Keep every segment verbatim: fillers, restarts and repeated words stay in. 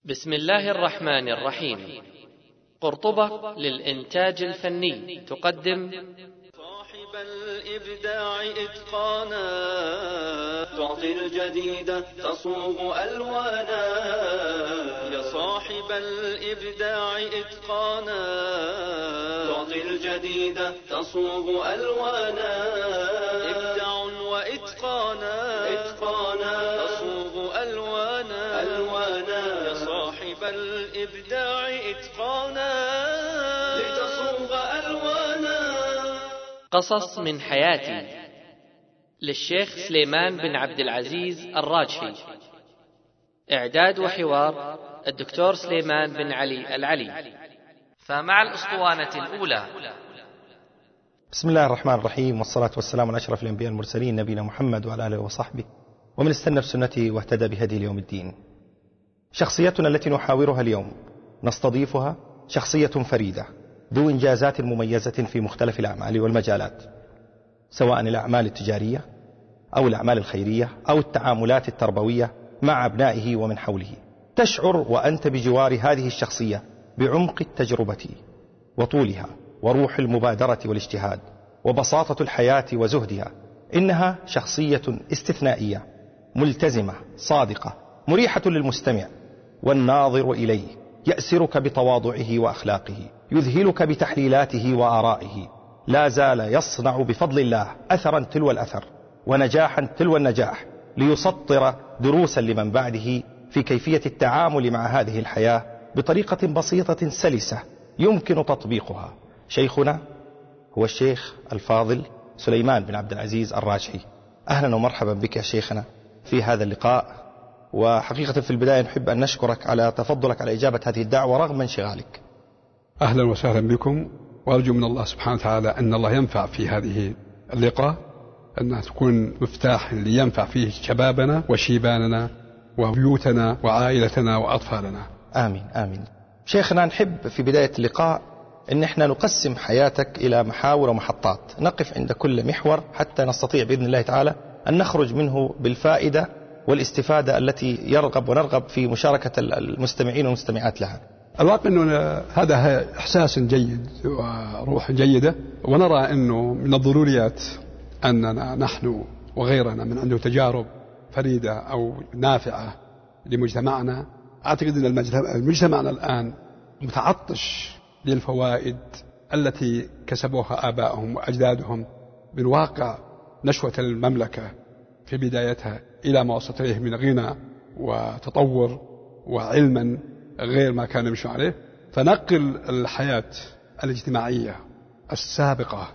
بسم الله الرحمن الرحيم. قرطبة للإنتاج الفني تقدم صاحب الإبداع إتقانا، تعطي الجديد تصوغ ألوانا. يا صاحب الإبداع إتقانا، تعطي الجديد تصوغ ألوانا. إبداع وإتقانا، إتقانا تصوغ ألوانا، ألوانا. يا صاحب الإبداع إتقانا، لتصوغ ألوانا. قصص من حياتي للشيخ سليمان بن عبد العزيز الراجحي. إعداد وحوار الدكتور سليمان بن علي العلي. فمع الأسطوانة الأولى. بسم الله الرحمن الرحيم، والصلاة والسلام على أشرف الأنبياء المرسلين نبينا محمد وعلى آله وصحبه ومن استنى بسنته واهتدى بهدي اليوم الدين. شخصيتنا التي نحاورها اليوم نستضيفها شخصية فريدة ذو إنجازات مميزة في مختلف الأعمال والمجالات، سواء الأعمال التجارية أو الأعمال الخيرية أو التعاملات التربوية مع أبنائه ومن حوله. تشعر وأنت بجوار هذه الشخصية بعمق التجربة وطولها وروح المبادرة والاجتهاد وبساطة الحياة وزهدها. إنها شخصية استثنائية ملتزمة صادقة مريحة للمستمع والناظر إليه، يأسرك بتواضعه وأخلاقه، يذهلك بتحليلاته وآرائه. لا زال يصنع بفضل الله أثرا تلو الأثر ونجاحا تلو النجاح، ليسطر دروسا لمن بعده في كيفية التعامل مع هذه الحياة بطريقة بسيطة سلسة يمكن تطبيقها. شيخنا هو الشيخ الفاضل سليمان بن عبد العزيز الراجحي. أهلا ومرحبا بك يا شيخنا في هذا اللقاء، وحقيقة في البداية نحب أن نشكرك على تفضلك على إجابة هذه الدعوة رغم انشغالك. أهلا وسهلا بكم، وأرجو من الله سبحانه وتعالى أن الله ينفع في هذه اللقاء، أنها تكون مفتاح لينفع فيه شبابنا وشيباننا وبيوتنا وعائلتنا وأطفالنا. آمين آمين. شيخنا نحب في بداية اللقاء أن احنا نقسم حياتك إلى محاور ومحطات، نقف عند كل محور حتى نستطيع بإذن الله تعالى أن نخرج منه بالفائدة والاستفادة التي يرغب ونرغب في مشاركة المستمعين والمستمعات لها. الواقع أنه هذا إحساس جيد وروح جيدة، ونرى أنه من الضروريات أننا نحن وغيرنا من عنده تجارب فريدة أو نافعة لمجتمعنا. أعتقد أن المجتمعنا الآن متعطش للفوائد التي كسبوها آبائهم وأجدادهم من واقع نشوة المملكة في بدايتها إلى ما وصلت إليه من غنى وتطور وعلما غير ما كان يمشي عليه. فنقل الحياة الاجتماعية السابقة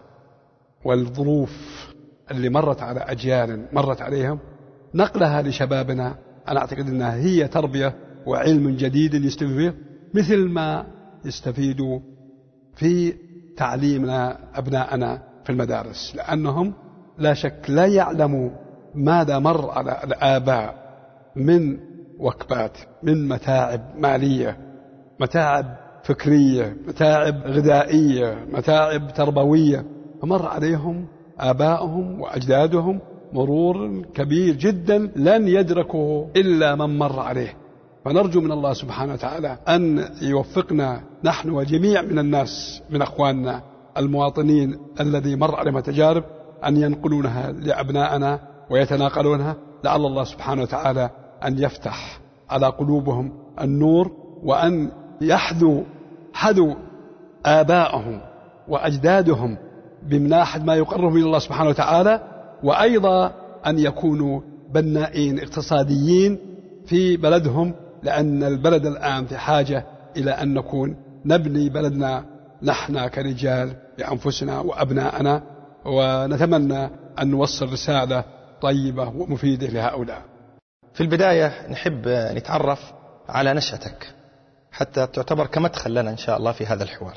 والظروف اللي مرت على أجيال مرت عليهم، نقلها لشبابنا، أنا أعتقد أنها هي تربية وعلم جديد يستفيد مثل ما يستفيدوا في تعليمنا أبناءنا في المدارس، لأنهم لا شك لا يعلموا ماذا مر على الآباء من وكبات، من متاعب مالية، متاعب فكرية، متاعب غذائية، متاعب تربوية، فمر عليهم آبائهم وأجدادهم مرور كبير جدا لن يدركه إلا من مر عليه. فنرجو من الله سبحانه وتعالى أن يوفقنا نحن وجميع من الناس من أخواننا المواطنين الذي مر عليهم تجارب أن ينقلونها لأبنائنا ويتناقلونها، لعل الله سبحانه وتعالى أن يفتح على قلوبهم النور، وأن يحذو حذو آبائهم وأجدادهم بمناحة ما يقربهم إلى الله سبحانه وتعالى، وأيضا أن يكونوا بنائين اقتصاديين في بلدهم، لأن البلد الآن في حاجة إلى أن نكون نبني بلدنا نحن كرجال لأنفسنا وأبنائنا، ونتمنى أن نوصل رسالة طيبة ومفيدة لهؤلاء. في البداية نحب نتعرف على نشأتك حتى تعتبر كمدخل لنا إن شاء الله في هذا الحوار.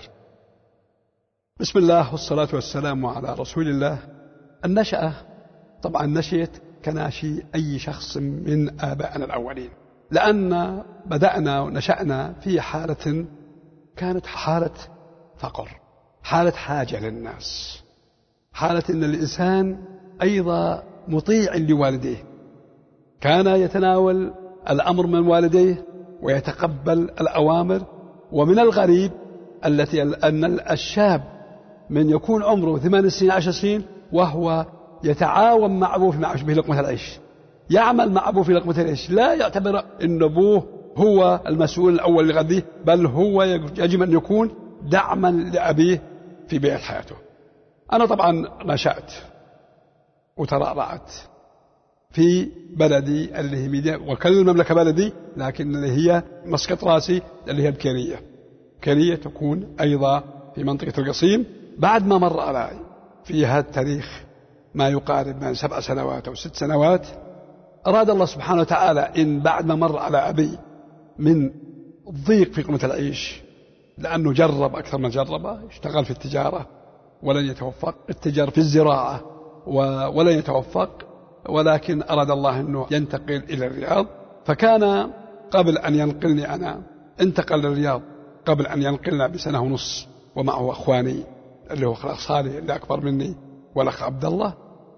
بسم الله والصلاة والسلام على رسول الله. النشأة طبعا نشأت كناشي أي شخص من آبائنا الأولين، لأن بدأنا ونشأنا في حالة كانت حالة فقر، حالة حاجة للناس، حالة أن الإنسان أيضا مطيع لوالديه، كان يتناول الأمر من والديه ويتقبل الأوامر. ومن الغريب التي أن الشاب من يكون عمره ثمان سنين عشر سنين وهو يتعاون مع أبوه في لقمة العيش، يعمل مع أبوه في لقمة العيش، لا يعتبر أن أبوه هو المسؤول الأول لغذيه، بل هو يجب أن يكون دعما لأبيه في بيئة حياته. أنا طبعا نشأت وترعرعت في بلدي اللي هي ميديا، وكل المملكة بلدي، لكن اللي هي مسقط راسي اللي هي الكيرية. كيرية تكون أيضا في منطقة القصيم. بعد ما مر علي في هذا التاريخ ما يقارب من سبع سنوات أو ست سنوات، أراد الله سبحانه وتعالى إن بعد ما مر على أبي من ضيق في قمة العيش، لأنه جرب أكثر من جربه، اشتغل في التجارة ولن يتوفق، التجار في الزراعة ولن يتوفق، ولكن أراد الله أنه ينتقل إلى الرياض. فكان قبل أن ينقلني أنا انتقل للرياض قبل أن ينقلنا بسنة ونص، ومعه أخواني اللي هو الأخ صالح اللي أكبر مني والأخ عبد الله،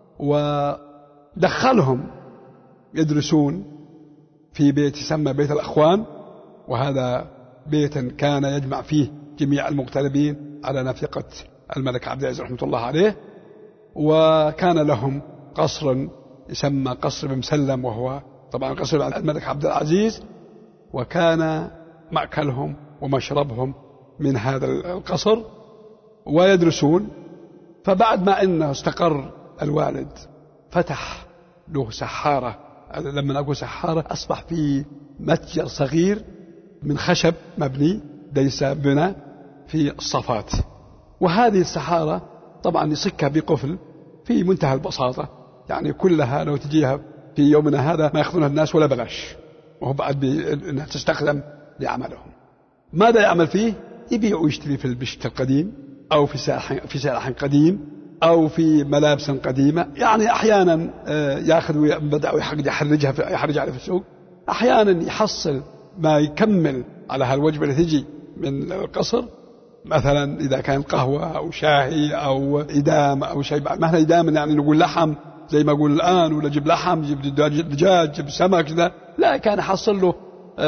ودخلهم يدرسون في بيت يسمى بيت الأخوان، وهذا بيت كان يجمع فيه جميع المغتربين على نفقة الملك عبد العزيز رحمة الله عليه. وكان لهم قصر يسمى قصر بن مسلم، وهو طبعا قصر الملك عبد العزيز، وكان مأكلهم ومشربهم من هذا القصر ويدرسون. فبعد ما أنه استقر الوالد فتح له سحارة، لما أقول سحارة أصبح في متجر صغير من خشب مبني ليس بناء في الصفات، وهذه السحارة طبعا يصكها بقفل في منتهى البساطة، يعني كلها لو تجيها في يومنا هذا ما يأخذونها الناس ولا بلاش، وهو بعد أنها تستخدم لعملهم. ماذا يعمل فيه؟ يبيع ويشتري في البشت القديم أو في سلاح في سلاح قديم أو في ملابس قديمة، يعني أحيانا يأخذ ويبدأ يحرجها في يحرجها في السوق، أحيانا يحصل ما يكمل على هالوجبة اللي تجي من القصر، مثلا إذا كان قهوة أو شاهي أو إدام أو شيء، مهلا إدام يعني نقول لحم زي ما أقول الآن، ولا جيب لحم جيب دجاج جيب سمك كذا، لا، كان حصل له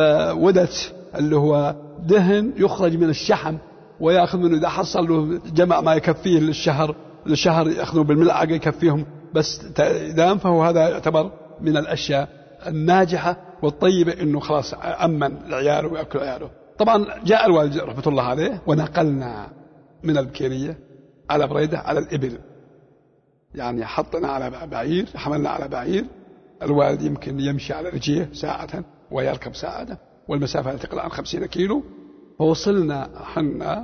ودت اللي هو دهن يخرج من الشحم، ويأخذ منه إذا حصل له جمع ما يكفيه للشهر للشهر يأخذه بالملعقة يكفيهم بس إدام. فهو هذا يعتبر من الأشياء الناجحة والطيبة، إنه خلاص أمن لعياله ويأكل عياله. طبعا جاء الوالد رحمة الله عليه ونقلنا من البكيرية على بريدة على الإبل، يعني حطنا على بعير، حملنا على بعير. الوالد يمكن يمشي على رجيه ساعة ويركب ساعة، والمسافة لا تقل عن خمسين كيلو. فوصلنا حنا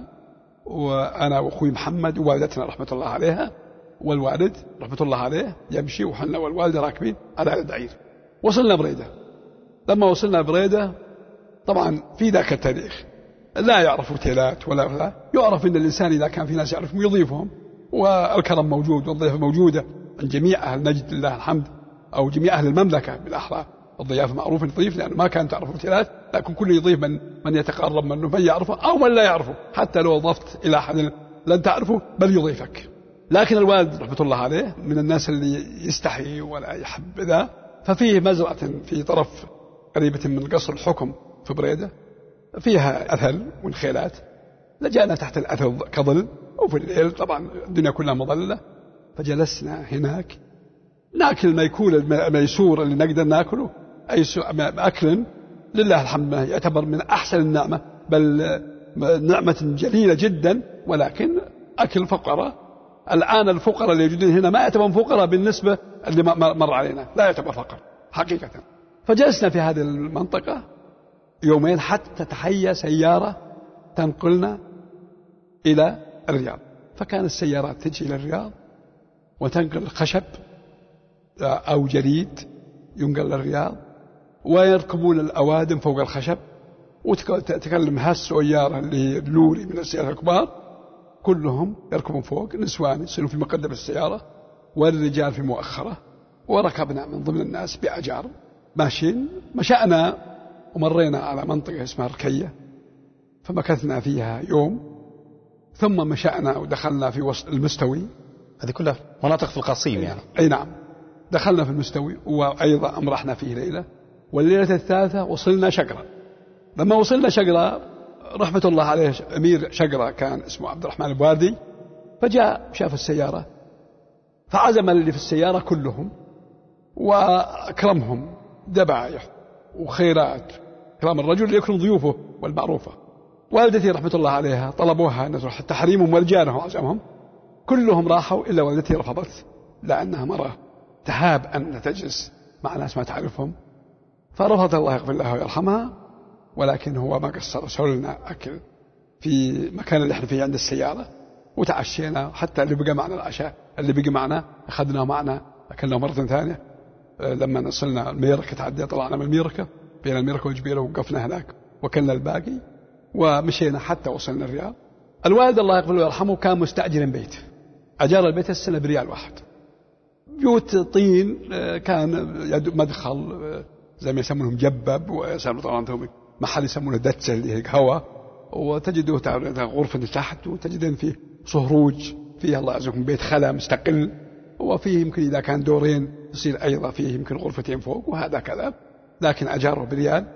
وأنا وأخوي محمد ووالدتنا رحمة الله عليها، والوالد رحمة الله عليه يمشي، وحنا والوالد راكبين على البعير. وصلنا بريدة. لما وصلنا بريدة طبعا في ذاك التاريخ لا يعرف اوتيلات ولا لا، يعرف ان الانسان اذا كان في ناس يعرفهم يضيفهم، والكرم موجود والضيافه موجوده عند جميع اهل نجد لله الحمد، او جميع اهل المملكه بالاحرى. الضيافه معروف يضيف، لانه ما كان تعرف اوتيلات، لكن كل يضيف من من يتقرب منه، من يعرفه او من لا يعرفه، حتى لو اضفت الى احد لن تعرفه بل يضيفك. لكن الوالد رحمه الله عليه من الناس اللي يستحي ولا يحب ذا، ففيه مزرعه في طرف قريبه من قصر الحكم في بريدة فيها أثل والخيلات، لجأنا تحت الأثل كظل، وفي الليل طبعا الدنيا كلها مظلة، فجلسنا هناك ناكل الميكول الميسور اللي نقدر ناكله، أي أكل لله الحمد يعتبر من أحسن النعمة، بل نعمة جليلة جدا، ولكن أكل فقراء. الآن الفقراء اللي يوجدون هنا ما يعتبرون فقراء بالنسبة اللي مر علينا، لا يعتبر فقر حقيقة. فجلسنا في هذه المنطقة يومين حتى تحيا سيارة تنقلنا إلى الرياض. فكان السيارات تجي إلى الرياض وتنقل الخشب أو جريد ينقل للرياض، ويركبون الأوادم فوق الخشب، وتكلم هالسيارة اللي هي اللوري من السيارة الكبار كلهم يركبون فوق، نسوان يصيرون في مقدم السيارة والرجال في مؤخرة، وركبنا من ضمن الناس بأجار ماشيين. مشأنا ومرينا على منطقة اسمها ركية، فمكثنا فيها يوم، ثم مشأنا ودخلنا في وسط المستوي. هذه كلها مناطق في القصيم يعني. أي نعم، دخلنا في المستوي وأيضا أمرحنا فيه ليلة، والليلة الثالثة وصلنا شقرة. لما وصلنا شقرة رحمة الله عليه أمير شقرة كان اسمه عبد الرحمن البواردي، فجاء شاف السيارة فعزم اللي في السيارة كلهم وأكرمهم ذبائح وخيرات، كرام الرجل اللي يكرم ضيوفه والمعروفة. والدتي رحمة الله عليها طلبوها أن تروح تحريمهم والجانهم وعزمهم، كلهم راحوا إلا والدتي رفضت، لأنها مرة تهاب أن تجلس مع ناس ما تعرفهم، فرفضت الله يغفر لها ويرحمها. ولكن هو ما قصر، سوى لنا أكل في مكان اللي احنا فيه عند السيارة وتعشينا، حتى اللي بقى معنا العشاء اللي بقى معنا أخذناه معنا أكلنا مرة ثانية. لما نصلنا الميركة تعدي طلعنا من الميركة بين الميركة والجبيلة وقفنا هناك وكلنا الباقي ومشينا حتى وصلنا الرياض. الوالد الله يغفر له ويرحمه كان مستأجر بيت، أجار البيت السنة بريال واحد، بيوت طين، كان مدخل زي ما يسمونهم جبب، ويسمون طبعا محل يسمونه دتسة اللي هي قهوة، وتجدوا غرفة تحت وتجدين فيه صهروج فيه الله يعزكم بيت خلا مستقل، وفيه يمكن إذا كان دورين يصير أيضا فيه يمكن غرفتين فوق وهذا كذا، لكن أجاره بريال.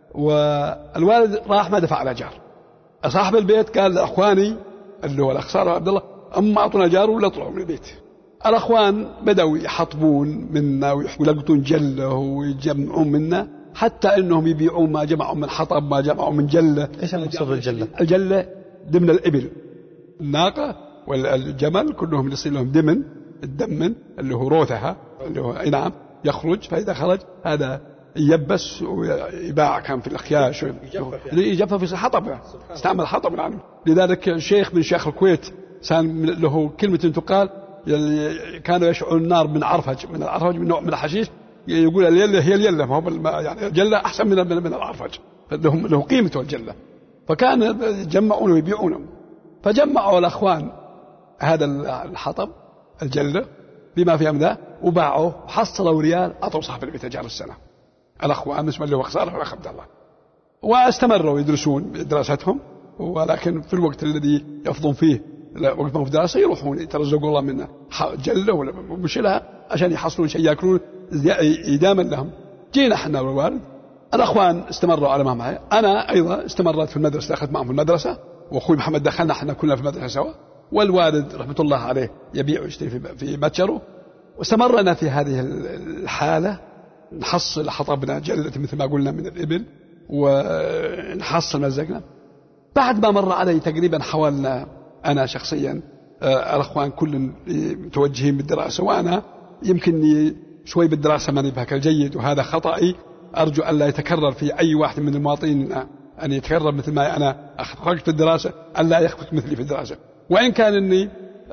والوالد راح ما دفع الأجار، صاحب البيت قال لأخواني اللي هو الأخ صالح عبد الله أما أعطونا أجار ولا طلعوا من البيت. الأخوان بدأوا يحطبون منا ويلقطون جله ويجمعون منا، حتى إنهم يبيعون ما جمعوا من حطب ما جمعوا من جلة. إيش المقصود الجلة؟ الجلة دمن الإبل، الناقة والجمل كلهم يصير لهم دمن، الدمن اللي هو روثها اللي هو أي نعم يخرج، فإذا خرج هذا يبس ويباع كان في الأخياش يجفف في حطب، استعمل حطب يعني. لذلك الشيخ من شيخ الكويت كان له كلمة تقال كانوا يشعلون النار من عرفج، من العرفج من نوع من الحشيش، يقول اليلة هي اليلة، ما هو يعني الجلة أحسن من من العرفج، فلهم له قيمته الجلة. فكان يجمعونه ويبيعونه، فجمعوا الأخوان هذا الحطب الجلة بما فيها من ذا وباعوه وحصلوا ريال، أعطوا صاحب البيت أجار السنة الأخوان اسمه اللي هو خسارة والأخ عبد الله، واستمروا يدرسون دراستهم. ولكن في الوقت الذي يفضون فيه وقت ما في دراسة يروحون يترزقوا الله منه جلة ولا مشلها عشان يحصلون شيء يأكلون إداما لهم. جينا احنا والوالد، الأخوان استمروا على ما معي، أنا أيضا استمرت في المدرسة، دخلت معهم في المدرسة، وأخوي محمد دخلنا احنا كلنا في المدرسة سوا، والوالد رحمة الله عليه يبيع ويشتري في متجره. واستمرنا في هذه الحالة، نحصل حطبنا جلة مثل ما قلنا من الإبل ونحصل مزقنا. بعد ما مر علي تقريبا حوالنا أنا شخصيا الأخوان كل متوجهين بالدراسة، وأنا يمكن شوي بالدراسة ماني بهك الجيد، وهذا خطأي، أرجو أن لا يتكرر في أي واحد من المواطنين أن يتكرر مثل ما أنا أخرجت في الدراسة، أن لا يخفق مثلي في الدراسة. وإن كان أني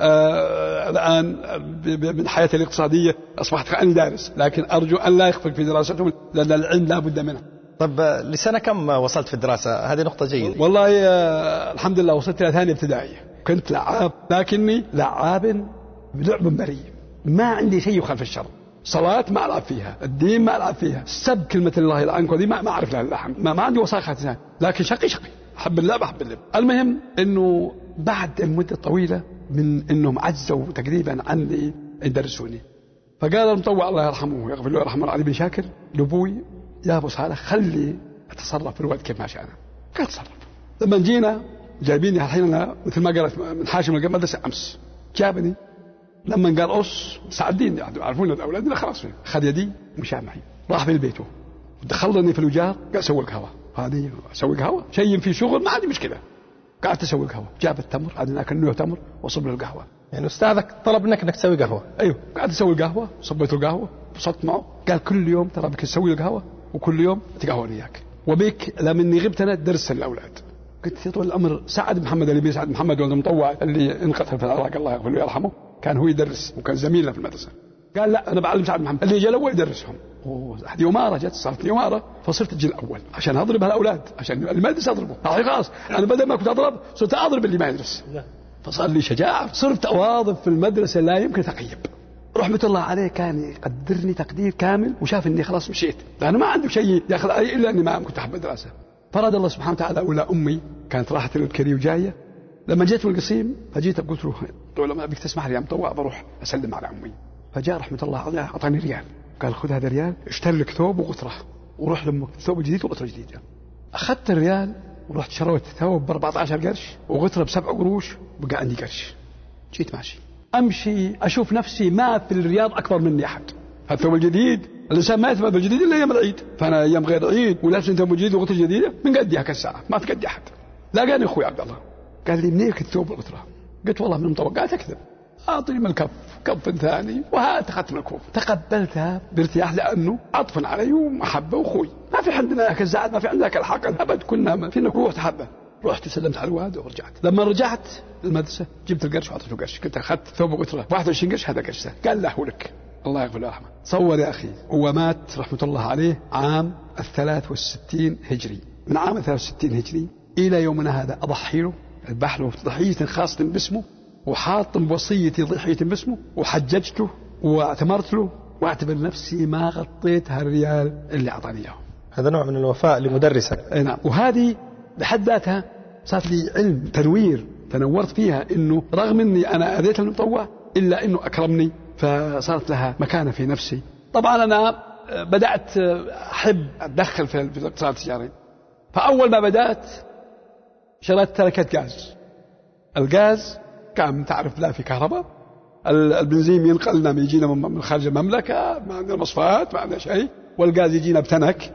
آه الآن من حياتي الاقتصادية أصبحت كأني دارس، لكن أرجو أن لا يخفق في دراستهم، لأن العلم لا بد منه. طب لسنة كم وصلت في الدراسة؟ هذه نقطة جيدة. والله آه الحمد لله وصلت إلى ثانية ابتدائية، كنت لعاب، لكني لعاب بلعب بري، ما عندي شيء يخالف الشر. صلاة ما ألعب فيها، الدين ما ألعب فيها، سب كلمة الله يلعنك ودي ما ما أعرف لها اللحم، ما, ما عندي وساخة، لكن شقي شقي أحب اللعب أحب اللعب. المهم إنه بعد المدة طويلة من إنهم عجزوا تقريبا عني يدرسوني، فقال المطوع الله يرحمه ويغفر له يرحمه علي بن شاكر لأبوي يا أبو صالح خلي أتصرف في الوقت كيف ما شاء أنا. قال تصرف. لما جينا جايبيني الحين أنا مثل ما قالت من حاشم المدرسة أمس، جابني لما قال أص سعدين يعرفون الأولاد خلاص فيه. خذ يدي ومشى معي راح في بيته ودخلني في الوجار، قال سوي قهوة، هذه سوي قهوة شيء في شغل ما عندي مشكلة. قعدت أسوي قهوة، جاب التمر عندنا كنوع تمر وصب له القهوة. يعني أستاذك طلب منك أنك تسوي قهوة؟ أيوه قعدت أسوي القهوة، صبيت القهوة وصلت معه، قال كل يوم ترى بك تسوي القهوة وكل يوم تقهوى وياك، وبيك لمني غبت أنا درس الأولاد. قلت يا طول الأمر سعد محمد اللي سعد محمد ولد المطوع اللي انقتل في العراق الله يغفر له ويرحمه، كان هو يدرس وكان زميلنا في المدرسة. قال لا أنا بعلم سعد محمد اللي جاء هو يدرسهم. هذه يومارة جت صارت يومارة، فصرت الجيل الأول عشان أضرب هالأولاد، عشان اللي ما يدرس أضربه. خلاص أنا بدل ما كنت أضرب صرت أضرب اللي ما يدرس، فصار لي شجاعة، صرت أواظب في المدرسة لا يمكن تقيب. رحمة الله عليه كان يقدرني تقدير كامل، وشاف إني خلاص مشيت لأنه ما عنده شيء يأخذ علي إلا إني ما كنت أحب الدراسة. فراد الله سبحانه وتعالى أولى أمي كانت راحت الكري وجاية، لما جيت من القصيم فجيت قلت له طول ما بك تسمح لي يا مطوع بروح أسلم على أمي. فجاء رحمة الله عليه أعطاني ريال، قال خذ هذا الريال اشتري لك ثوب وغترة وروح لأمك ثوب جديد وغترة جديدة. أخذت الريال ورحت شروت ثوب بأربعة عشر قرش وغترة بسبع قروش وبقى عندي قرش. جيت ماشي أمشي أشوف نفسي ما في الرياض أكبر مني أحد. الثوب الجديد الإنسان ما يثبت بالجديد إلا أيام العيد، فأنا أيام غير عيد ولابس ثوب جديد وغترة جديدة من قدي هكا الساعة ما في قدي أحد. لاقاني أخوي عبد الله قال لي منين الثوب والغترة؟ قلت والله من المطوع. قالت أكذب، أعطني من الكف كف ثاني وهات أخذت من الكوف. تقبلتها بارتياح لأنه عطفا علي ومحبة وأخوي، ما في عندنا هكا الزعل ما في عندنا هكا الحقد أبد، كنا فينا روح تحبة. رحت سلمت على الواد ورجعت. لما رجعت المدرسة جبت القرش وعطيته قرش، قلت أخذت ثوب وغترة واحد وعشرين قرش هذا قرش. قال له لك الله يغفر له رحمه. تصور يا أخي هو مات رحمة الله عليه عام الثلاث والستين هجري، من عام الثلاث والستين هجري إلى يومنا هذا أضحي له أذبح له ضحية خاصة باسمه وحاط بوصيتي ضحية باسمه وحججته واعتمرت له واعتبر نفسي ما غطيت هالريال اللي أعطاني إياه. هذا نوع من الوفاء لمدرسك. نعم. وهذه بحد ذاتها صارت لي علم تنوير تنورت فيها إنه رغم إني أنا أذيت المطوع إلا إنه أكرمني، فصارت لها مكانة في نفسي. طبعا أنا بدأت أحب أتدخل في الاقتصاد التجاري، فأول ما بدأت شريت تركة غاز. الغاز كان تعرف لا في كهرباء، البنزين ينقلنا يجينا من خارج المملكة، ما عندنا مصفات ما عندنا شيء، والغاز يجينا بتنك.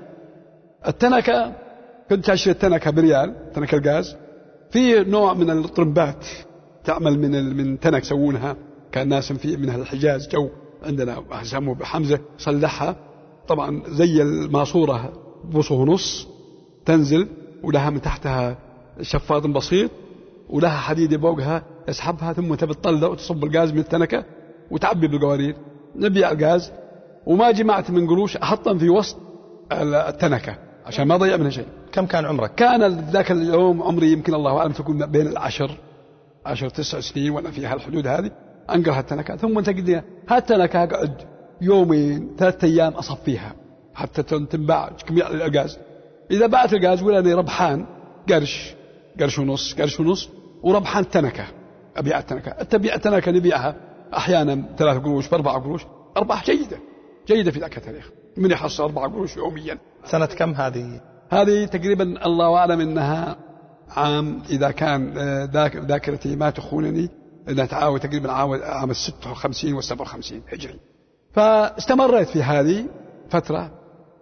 التنكة كنت أشتري التنكة بريال، تنك الغاز. في نوع من الطرمبات تعمل من من تنك يسوونها، كان ناس في من الحجاز جو عندنا يسموه بحمزة صلحها، طبعا زي الماسورة بوصه ونص تنزل ولها من تحتها شفاط بسيط ولها حديد فوقها يسحبها، ثم تبي تطلع وتصب الغاز من التنكة وتعبي بالقوارير. نبيع الغاز وما جمعت من قروش أحطهم في وسط التنكة عشان ما ضيع منها شيء. كم كان عمرك؟ كان ذاك اليوم عمري يمكن الله أعلم تكون بين العشر عشر تسع سنين وأنا في هالحدود هذه. أنقر هالتنكة ثم تقديها هالتنكة أقعد يومين ثلاثة أيام أصفيها حتى تنباع كمية الغاز. إذا باعت الغاز ولا أنا ربحان قرش قرش ونص قرش ونص وربحان تنكة أبيع التنكة. التبيع التنكة نبيعها أحيانا ثلاث قروش بأربع قروش، أرباح جيدة جيدة في ذاك التاريخ. من يحصل أربع قروش يوميا. سنة كم هذه؟ هذه تقريبا الله أعلم إنها عام إذا كان ذاكرتي ما تخونني إنها تعاود تقريبا عام الستة وخمسين والسبعة وخمسين هجري. فاستمريت في هذه فترة،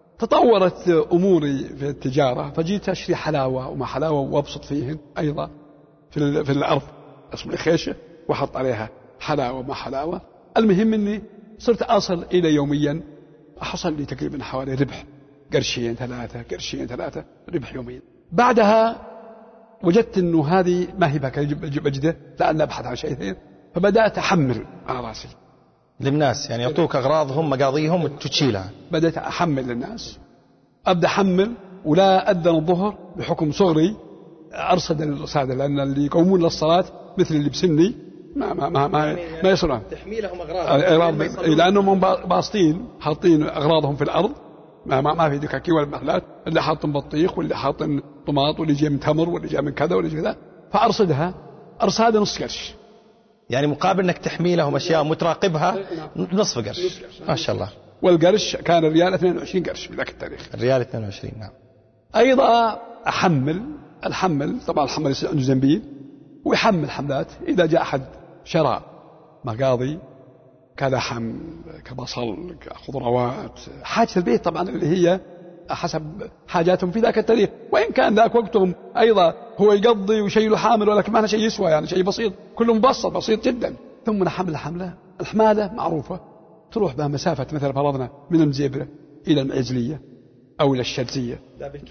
تطورت أموري في التجارة، فجيت أشتري حلاوة وما حلاوة وأبسط فيهن أيضا في في الأرض أصبح خيشة وحط عليها حلاوة ما حلاوة. المهم إني صرت أصل إلى يوميا حصل لي تقريبا حوالي ربح قرشين ثلاثة قرشين ثلاثة ربح يوميا. بعدها وجدت إنه هذه ما هي بك بجدة لأن أبحث عن شيء ثاني، فبدأت أحمل على رأسي للناس، يعني يعطوك أغراضهم مقاضيهم وتشيلها. بدأت أحمل للناس، أبدأ أحمل ولا أذن الظهر بحكم صغري أرصد الرصادة، لأن اللي يقومون للصلاة مثل اللي بسني ما ما ما ما, ما يصلون تحميلهم أغراض لأنهم باسطين حاطين أغراضهم في الأرض، ما ما, ما في دكاكي ولا محلات، اللي حاطن بطيخ واللي حاطن طماط واللي جاي من تمر واللي جاي من كذا واللي جاي كذا، فأرصدها أرصاد نص قرش، يعني مقابل أنك تحميلهم أشياء متراقبها نصف قرش. ما شاء الله. والقرش كان الريال اثنين وعشرين قرش في ذاك التاريخ. الريال اثنين وعشرين نعم. أيضا أحمل الحمل، طبعا الحمل يصير عنده زنبيل ويحمل حملات. إذا جاء أحد شراء مقاضي كلحم كبصل كخضروات حاجة البيت طبعا اللي هي حسب حاجاتهم في ذاك التاريخ، وإن كان ذاك وقتهم أيضا هو يقضي وشيء له حامل ولكن ما له شيء يسوى، يعني شيء بسيط كله مبسط بسيط جدا. ثم نحمل حملة. الحمالة معروفة تروح بها مسافة مثلا فرضنا من المزيبرة إلى المعزلية أو إلى الشرزية،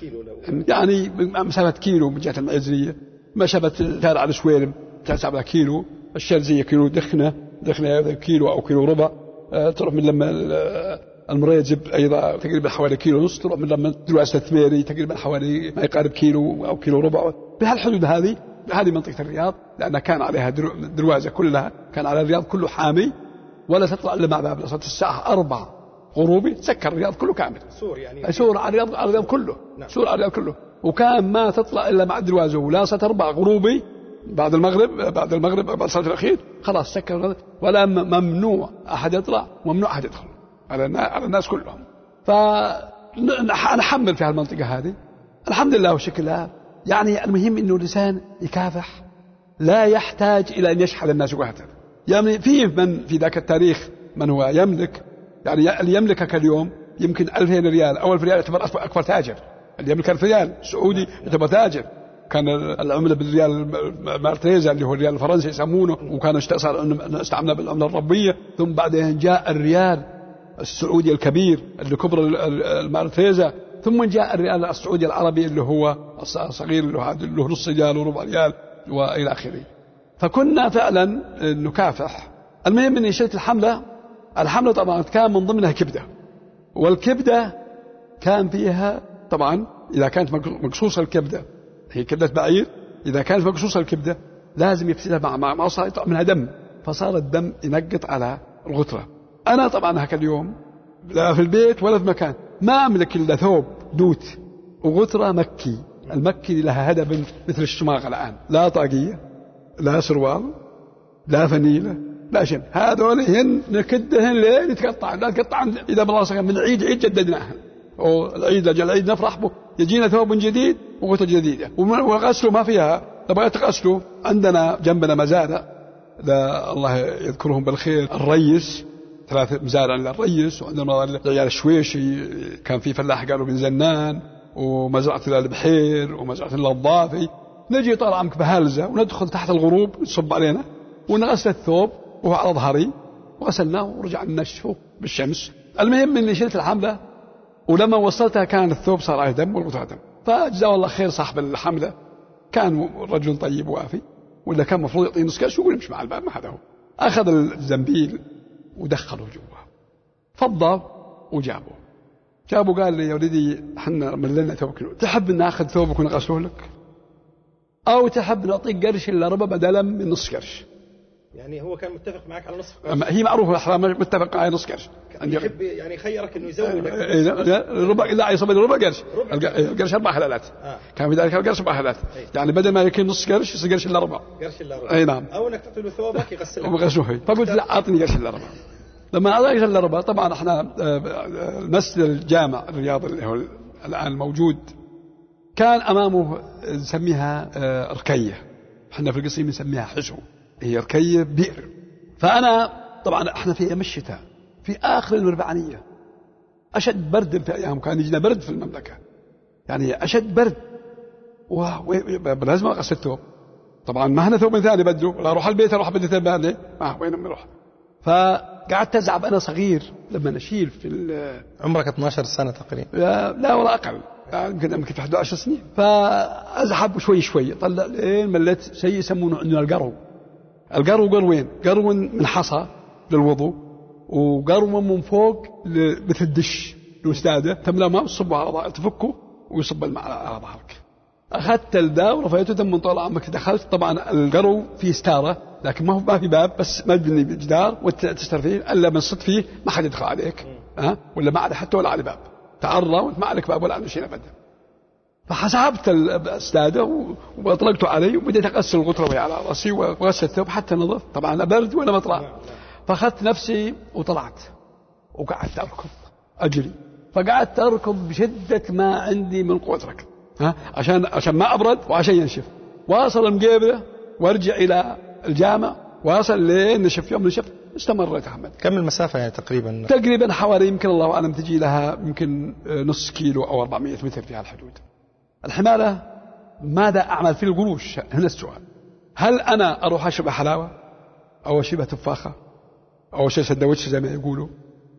يعني مسافة كيلو من جهة المعزلية، مسافة شارع السويلم تحسب لها كيلو، الشرزية كيلو، دخنة دخنة كيلو أو كيلو ربع، أه تروح من لما المريزب أيضا تقريبا حوالي كيلو نص، تروح من لما دروازة الثميري تقريبا حوالي ما يقارب كيلو أو كيلو ربع. بهالحدود هذه هذه منطقة الرياض، لأن كان عليها دروازة كلها، كان على الرياض كله حامي ولا تطلع إلا مع باب الصلاة الساعة أربع غروبي تسكر الرياض كله كامل، سور يعني سور على الرياض على الرياض كله، نعم. سور على الرياض كله، وكان ما تطلع إلا مع الدروازة ولا ست أربع غروبي بعد المغرب بعد المغرب بعد صلاة الأخير خلاص سكر، ولا ممنوع أحد يطلع وممنوع أحد يدخل على على الناس كلهم. فنحمل في هالمنطقة هذه. الحمد لله وشكر الله. يعني المهم إنه الإنسان يكافح، لا يحتاج إلى أن يشحذ الناس وهكذا. يعني فيه من في ذاك التاريخ من هو يملك، يعني اللي يملكك اليوم يمكن ألفين ريال أو ألف ريال يعتبر أكبر تاجر. اللي يملك ألف ريال سعودي يعتبر تاجر. كان العملة بالريال مارتريزا اللي هو الريال الفرنسي يسمونه، وكان صار أنه استعملنا بالعملة الربية. ثم بعدين جاء الريال السعودي الكبير اللي كبر المارتريزا، ثم جاء الريال السعودي العربي اللي هو صغير اللي هو نص ريال وربع ريال وإلى آخره. فكنا فعلا نكافح. المهم أني شلت الحملة. الحملة طبعا كان من ضمنها كبدة، والكبدة كان فيها طبعا إذا كانت مقصوصة الكبدة، هي كبدة بعير، إذا كانت مقصوصة الكبدة لازم يفسدها مع مع مع يطلع منها دم، فصار الدم ينقط على الغترة. أنا طبعا هكذا اليوم لا في البيت ولا في مكان ما أملك إلا ثوب دوت وغترة مكي. المكي لها هدب مثل الشماغ الآن، لا طاقية لا سروال لا فنيلة لا شيء. هذول هن نكدهن ليه نتقطع، لا تقطع إذا بالله من عيد عيد جددناها، والعيد لجل العيد نفرح به يجينا ثوب جديد وغترة جديدة. وغسله ما فيها، لما تغسله عندنا جنبنا مزارع لا الله يذكرهم بالخير، الريس ثلاث مزارع للريس، وعندنا العيال الشويشي كان في فلاح قالوا بن زنان، ومزرعة البحير ومزرعة الضافي. نجي طالعمك بهالزة وندخل تحت الغروب يصب علينا ونغسل الثوب وهو على ظهري، وغسلناه ورجع ننشفه بالشمس. المهم اني شلت الحملة، ولما وصلتها كان الثوب صار عليه دم والغترة دم. فجزاه الله خير صاحب الحملة، كان رجل طيب وافي، ولا كان مفروض يعطيه نص كاش ويقول امشي مع الباب، ما هذا هو. أخذ الزنبيل ودخله جوا، فضى وجابه. جابه قال لي يا ولدي احنا مللنا ثوبك، تحب ناخذ ثوبك ونغسله لك أو تحب نعطيك قرش إلا ربع بدلا من نص قرش؟ يعني هو كان متفق معك على نصف قرش. هي معروفة الأحرام متفق على نص قرش. يحب يعني يخيرك إنه يزود لك ربع، لا يصب ربع قرش. القرش أربع هلالات. آه. كان في ذلك القرش أربع هلالات. يعني بدل ما يكون نص قرش يصير قرش إلا ربع. قرش إلا ربع. أي نعم. أو إنك تعطي له ثوبك يغسله. وغسله. فقلت لا أعطني قرش إلا ربع. لما أعطاني قرش إلا ربع، طبعا إحنا مسجد الجامع الرياض اللي هو الآن موجود كان أمامه نسميها ركية، احنا في القصيم نسميها حشو، هي ركية بئر. فأنا طبعا احنا في أيام الشتاء في آخر الأربعينية، أشد برد في أيام، كان يجينا برد في المملكة، يعني أشد برد، ولازم أغسل الثوب. طبعا ما هنا ثوب ثاني بدله، ولا أروح البيت أروح بدي ثوب ثاني، ما وين بنروح. فقعدت أزعب أنا صغير لما نشيل في عمرك اثناشر سنة تقريبا؟ لا, لا ولا أقل، يمكن يمكن في أحد عشر سنين. فأزحب شوي شوي، طلع لين ملت شيء يسمونه عندنا القرو. القرو قروين، قرو من حصى للوضوء، وقرو من فوق مثل الدش الوسادة، تملا ماء وتصبه على ظهرك، تفكه ويصب الماء على ظهرك. أخذت الدا ورفعته ثم طلع عمك دخلت. طبعا القرو فيه ستارة لكن ما هو ما في باب، بس مبني بجدار وتستر فيه، إلا من صد فيه ما حد يدخل عليك، ها ولا ما عليه حتى ولا عليه باب، تعرى وانت ما عليك باب ولا عنده شيء أبدا. فحسبت السادة وأطلقته علي وبديت أغسل الغترة وهي على رأسي وغسل الثوب حتى نظف. طبعا برد وأنا مطلع، فأخذت نفسي وطلعت وقعدت أركض أجري. فقعدت أركض بشدة ما عندي من قوة ركض، ها عشان عشان ما أبرد وعشان ينشف. واصل المقابلة وارجع إلى الجامع، واصل لين نشف. يوم نشف استمرت أحمد. كم المسافة يعني تقريبا؟ تقريبا حوالي يمكن الله أعلم تجي لها يمكن نص كيلو أو أربعمائة متر في هالحدود. الحمالة ماذا أعمل في القروش؟ هنا السؤال. هل أنا أروح أشرب حلاوة أو أشربها تفاخة أو أشرب سندوتش زي ما يقولوا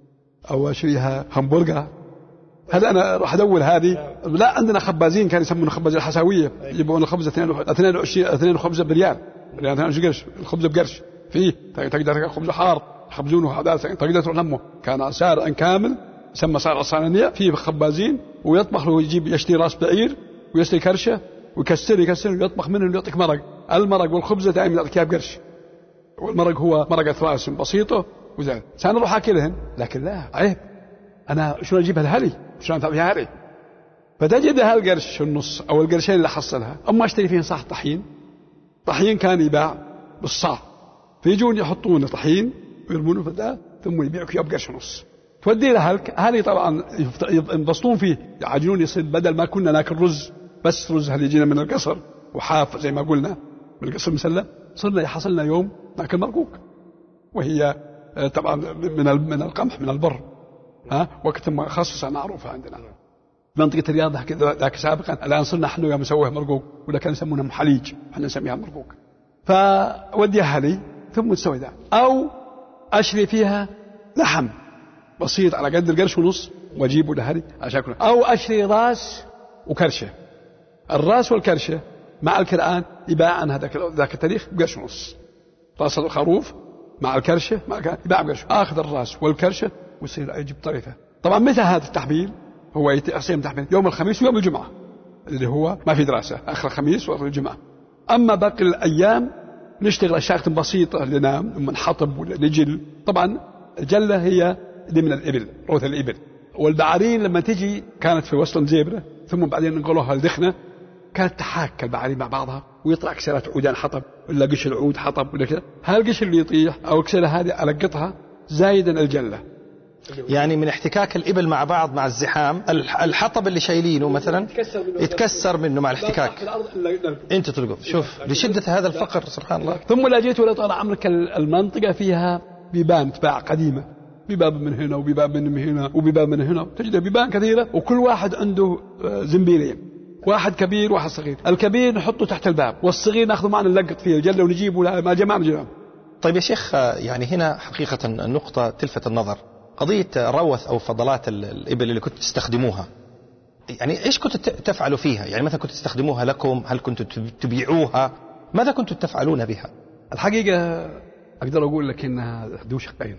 أو أشريها همبرجر؟ هل أنا راح أدور هذه؟ لا، عندنا خبازين كانوا يسمونه خباز الحساوية، يبون الخبز اثنين وعشرين اثنين خبزة بريال، بريال اثنين وعشرين قرش، الخبز بقرش فيه تقدر خبز حار يخبزونه هذا تقدر تروح لمه. كان سارع كامل يسمى سارع الصانونية، فيه خبازين ويطبخ له، يجيب يشتري راس بعير ويشتري كرشة ويكسر يكسر ويطبخ منه ويعطيك مرق. المرق والخبزة دائما يعطيك اياه بقرش، والمرق هو مرقة راس بسيطة وزين. سأنا أروح أكلهن، لكن لا عيب، أنا شلون أجيبها الهلي، شلون أتعبها هلي؟ فتجد هالقرش النص أو القرشين اللي حصلها، أما أشتري فيهن صح طحين. طحين كان يباع بالصاع، فيجون يحطون طحين ويرمونه في الدار ثم يبيعك يا بقرش ونص. تودي له هالك، هالي طبعا ينبسطون فيه، يعجنون، يصير بدل ما كنا ناكل رز بس رز هل يجينا من القصر وحاف زي ما قلنا من القصر مسلم، صرنا يحصلنا يوم ناكل مرقوق، وهي طبعا من من القمح من البر، ها وقت مخصصة معروفة عندنا منطقة الرياض ذاك سابقا. الآن صرنا احنا يوم نسويه مرقوق، ولا كان يسمونه محليج، احنا نسميها مرقوق. فوديها لي ثم تسوي ذا، أو أشري فيها لحم بسيط على قد القرش ونص واجيبه لهلي عشان أكله، أو أشري راس وكرشة. الراس والكرشة مع الكرآن يباع عن هذاك ذاك التاريخ بقرش ونص. راس الخروف مع الكرشة مع الكرشة يباع بقرش. آخذ الراس والكرشة ويصير يجيب طريفة. طبعا متى هذا التحميل؟ هو يصير تحميل يوم الخميس ويوم الجمعة، اللي هو ما في دراسة، آخر الخميس وآخر الجمعة. أما باقي الأيام نشتغل أشياء بسيطة لنا من حطب ولا نجل. طبعا الجلة هي اللي من الإبل، روث الإبل. والبعارين لما تجي كانت في وسط الزيبرة، ثم بعدين نقولوها الدخنة، كانت تحاك البعارين مع بعضها ويطلع كسرات عودان حطب ولا قشر عود حطب ولا كذا. هالقشر اللي يطيح أو كسرة هذه ألقطها زايدا الجلة. يعني من احتكاك الإبل مع بعض مع الزحام، الحطب اللي شايلينه مثلا يتكسر منه مع الاحتكاك، انت تلقط. شوف لشدة هذا الفقر سبحان الله. ثم لا جيت ولا طال عمرك المنطقة فيها بيبان تباع قديمة، بباب من هنا وبباب من هنا وبباب من هنا، تجد بيبان كثيرة وكل واحد عنده زنبيلين، واحد كبير واحد صغير. الكبير نحطه تحت الباب والصغير ناخذه معنا نلقط فيه الجلة ونجيبه ما جمعنا جمع. طيب يا شيخ، يعني هنا حقيقة النقطة تلفت النظر، قضية روث أو فضلات الإبل اللي كنت تستخدموها، يعني إيش كنت تفعلوا فيها؟ يعني مثلا كنت تستخدموها لكم؟ هل كنتوا تبيعوها؟ ماذا كنتوا تفعلون بها؟ الحقيقة أقدر أقول لك إنها ذو شقين.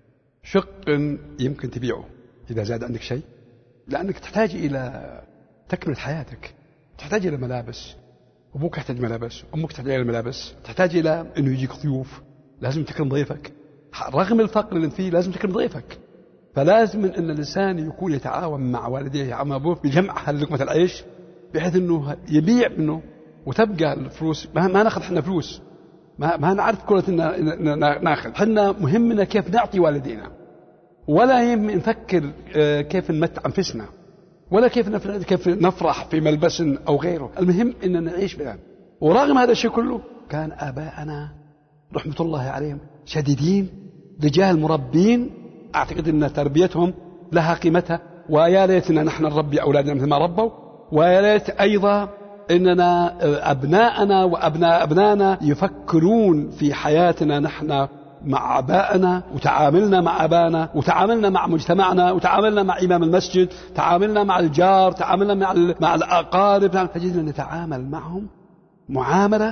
شق يمكن تبيعه إذا زاد عندك شيء، لأنك تحتاج إلى تكملة حياتك، تحتاج إلى ملابس، أبوك يحتاج ملابس، أمك تحتاج إلى ملابس، تحتاج إلى إنه يجيك ضيوف، لازم تكرم ضيفك رغم الفقر اللي فيه، لازم تكرم ضيفك. فلازم أن الإنسان يكون يتعاون مع والديه مع أبوه بجمع لقمة العيش، بحيث أنه يبيع منه وتبقى الفلوس. ما, ما ناخذ حنا فلوس، ما, ما نعرف كلة ناخذ. حنا مهمنا كيف نعطي والدينا، ولا يهم نفكر كيف نمتع أنفسنا، ولا كيف كيف نفرح في ملبس أو غيره. المهم أن نعيش بها. ورغم هذا الشيء كله كان آباءنا رحمة الله عليهم شديدين، رجال مربين، أعتقد أن تربيتهم لها قيمتها. ويا ليتنا نحن نربي أولادنا مثل ما ربوا، ويا ليت أيضا إننا أبناءنا وأبناء أبنائنا يفكرون في حياتنا نحن مع أبائنا، وتعاملنا مع أبانا، وتعاملنا مع مجتمعنا، وتعاملنا مع إمام المسجد، تعاملنا مع الجار، تعاملنا مع مع الأقارب. تجدنا نتعامل معهم معاملة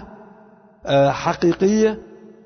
حقيقية.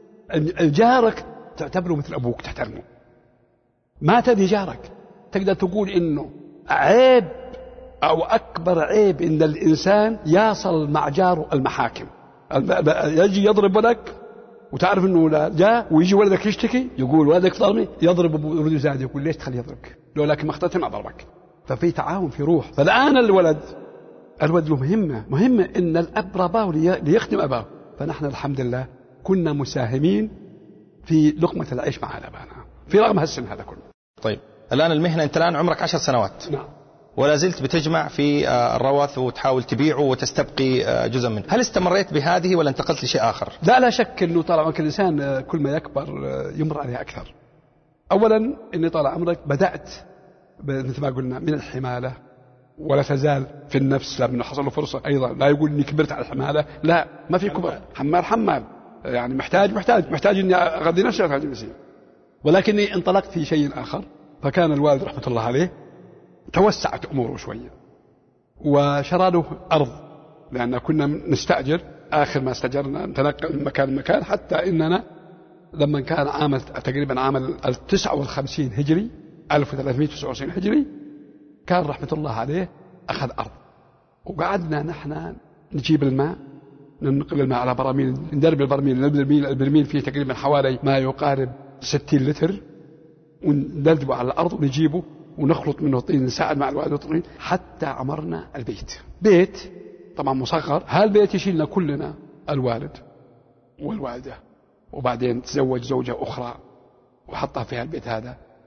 جارك تعتبره مثل أبوك، تحترمه. ما تدي جارك تقدر تقول إنه عيب أو أكبر عيب إن الإنسان يصل مع جاره المحاكم. يجي يضرب ولدك وتعرف إنه لا جاء، ويجي ولدك يشتكي يقول ولدك ضربني، يضرب أبو رد زاد يقول ليش تخليه يضربك؟ لو لكن ما اخترت ما ضربك. ففي تعاون في روح. فالآن الولد الولد له مهمة مهمة إن الأب رباه ليخدم أباه. فنحن الحمد لله كنا مساهمين في لقمة العيش مع أبانا في رغم هالسن هذا كله. طيب الآن المهنة، أنت الآن عمرك عشر سنوات. نعم. ولا زلت بتجمع في الروث وتحاول تبيعه وتستبقي جزء منه. هل استمريت بهذه ولا انتقلت لشيء آخر؟ لا لا شك أنه طال عمرك الإنسان كل ما يكبر يمر عليه أكثر. أولا إني طال عمرك بدأت مثل ما قلنا من الحمالة، ولا تزال في النفس لما حصل له فرصة أيضا. لا يقول إني كبرت على الحمالة، لا، ما في كبر. حمال حمال يعني محتاج محتاج محتاج إني أغذي نفسي أغذي نفسي. ولكني انطلقت في شيء آخر. فكان الوالد رحمة الله عليه توسعت أموره شوية وشرى له أرض، لأن كنا نستأجر. آخر ما استأجرنا نتنقل من مكان لمكان، حتى إننا لما كان عام تقريبا عام تسعة وخمسين هجري ألف وثلاثمائة وتسعة وتسعين هجري كان رحمة الله عليه أخذ أرض، وقعدنا نحن نجيب الماء، ننقل الماء على براميل، ندرب البرميل. البرميل البرميل فيه تقريبا حوالي ما يقارب ستين لتر، وندلبه على الأرض ونجيبه ونخلط منه طين، نساعد مع الوالد والطين حتى عمرنا البيت. بيت طبعا مصغر. هالبيت يشيلنا كلنا، الوالد والوالدة، وبعدين تزوج زوجة أخرى وحطها في هالبيت هذا،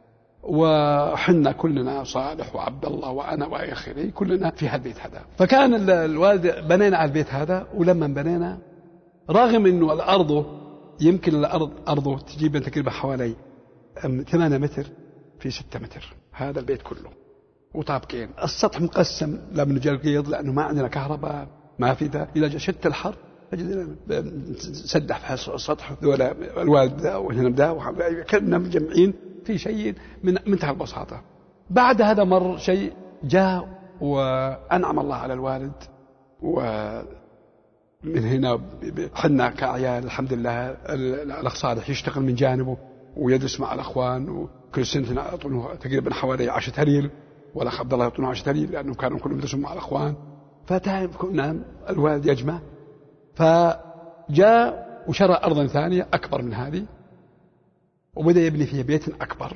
وحنا كلنا صالح وعبد الله وأنا وآخره كلنا في هالبيت هذا. فكان الوالد بنينا على البيت هذا، ولما بنينا رغم أنه الأرض يمكن الأرض أرضه تجيب تقريبا حوالي ثمانية متر في ستة متر، هذا البيت كله وطابقين. السطح مقسم لا من جلقيض لأنه ما عندنا كهرباء ما في ذا. إذا شدة الحر سدح في السطح ولا الوالد وهنا بدا كنا مجمعين في شيء من منتهى البساطة. بعد هذا مر شيء جاء وأنعم الله على الوالد، ومن هنا حنا كعيال الحمد لله الأخ صالح يشتغل من جانبه ويدرس مع الأخوان، وكل سنة يعطونه تقريبا حوالي عشرة هليل، والأخ عبد الله يعطونه عشرة هليل لأنهم كانوا كلهم يدرسون مع الأخوان. فتاهم كنا الوالد يجمع، فجاء وشرى أرضا ثانية أكبر من هذه وبدأ يبني فيها بيت أكبر،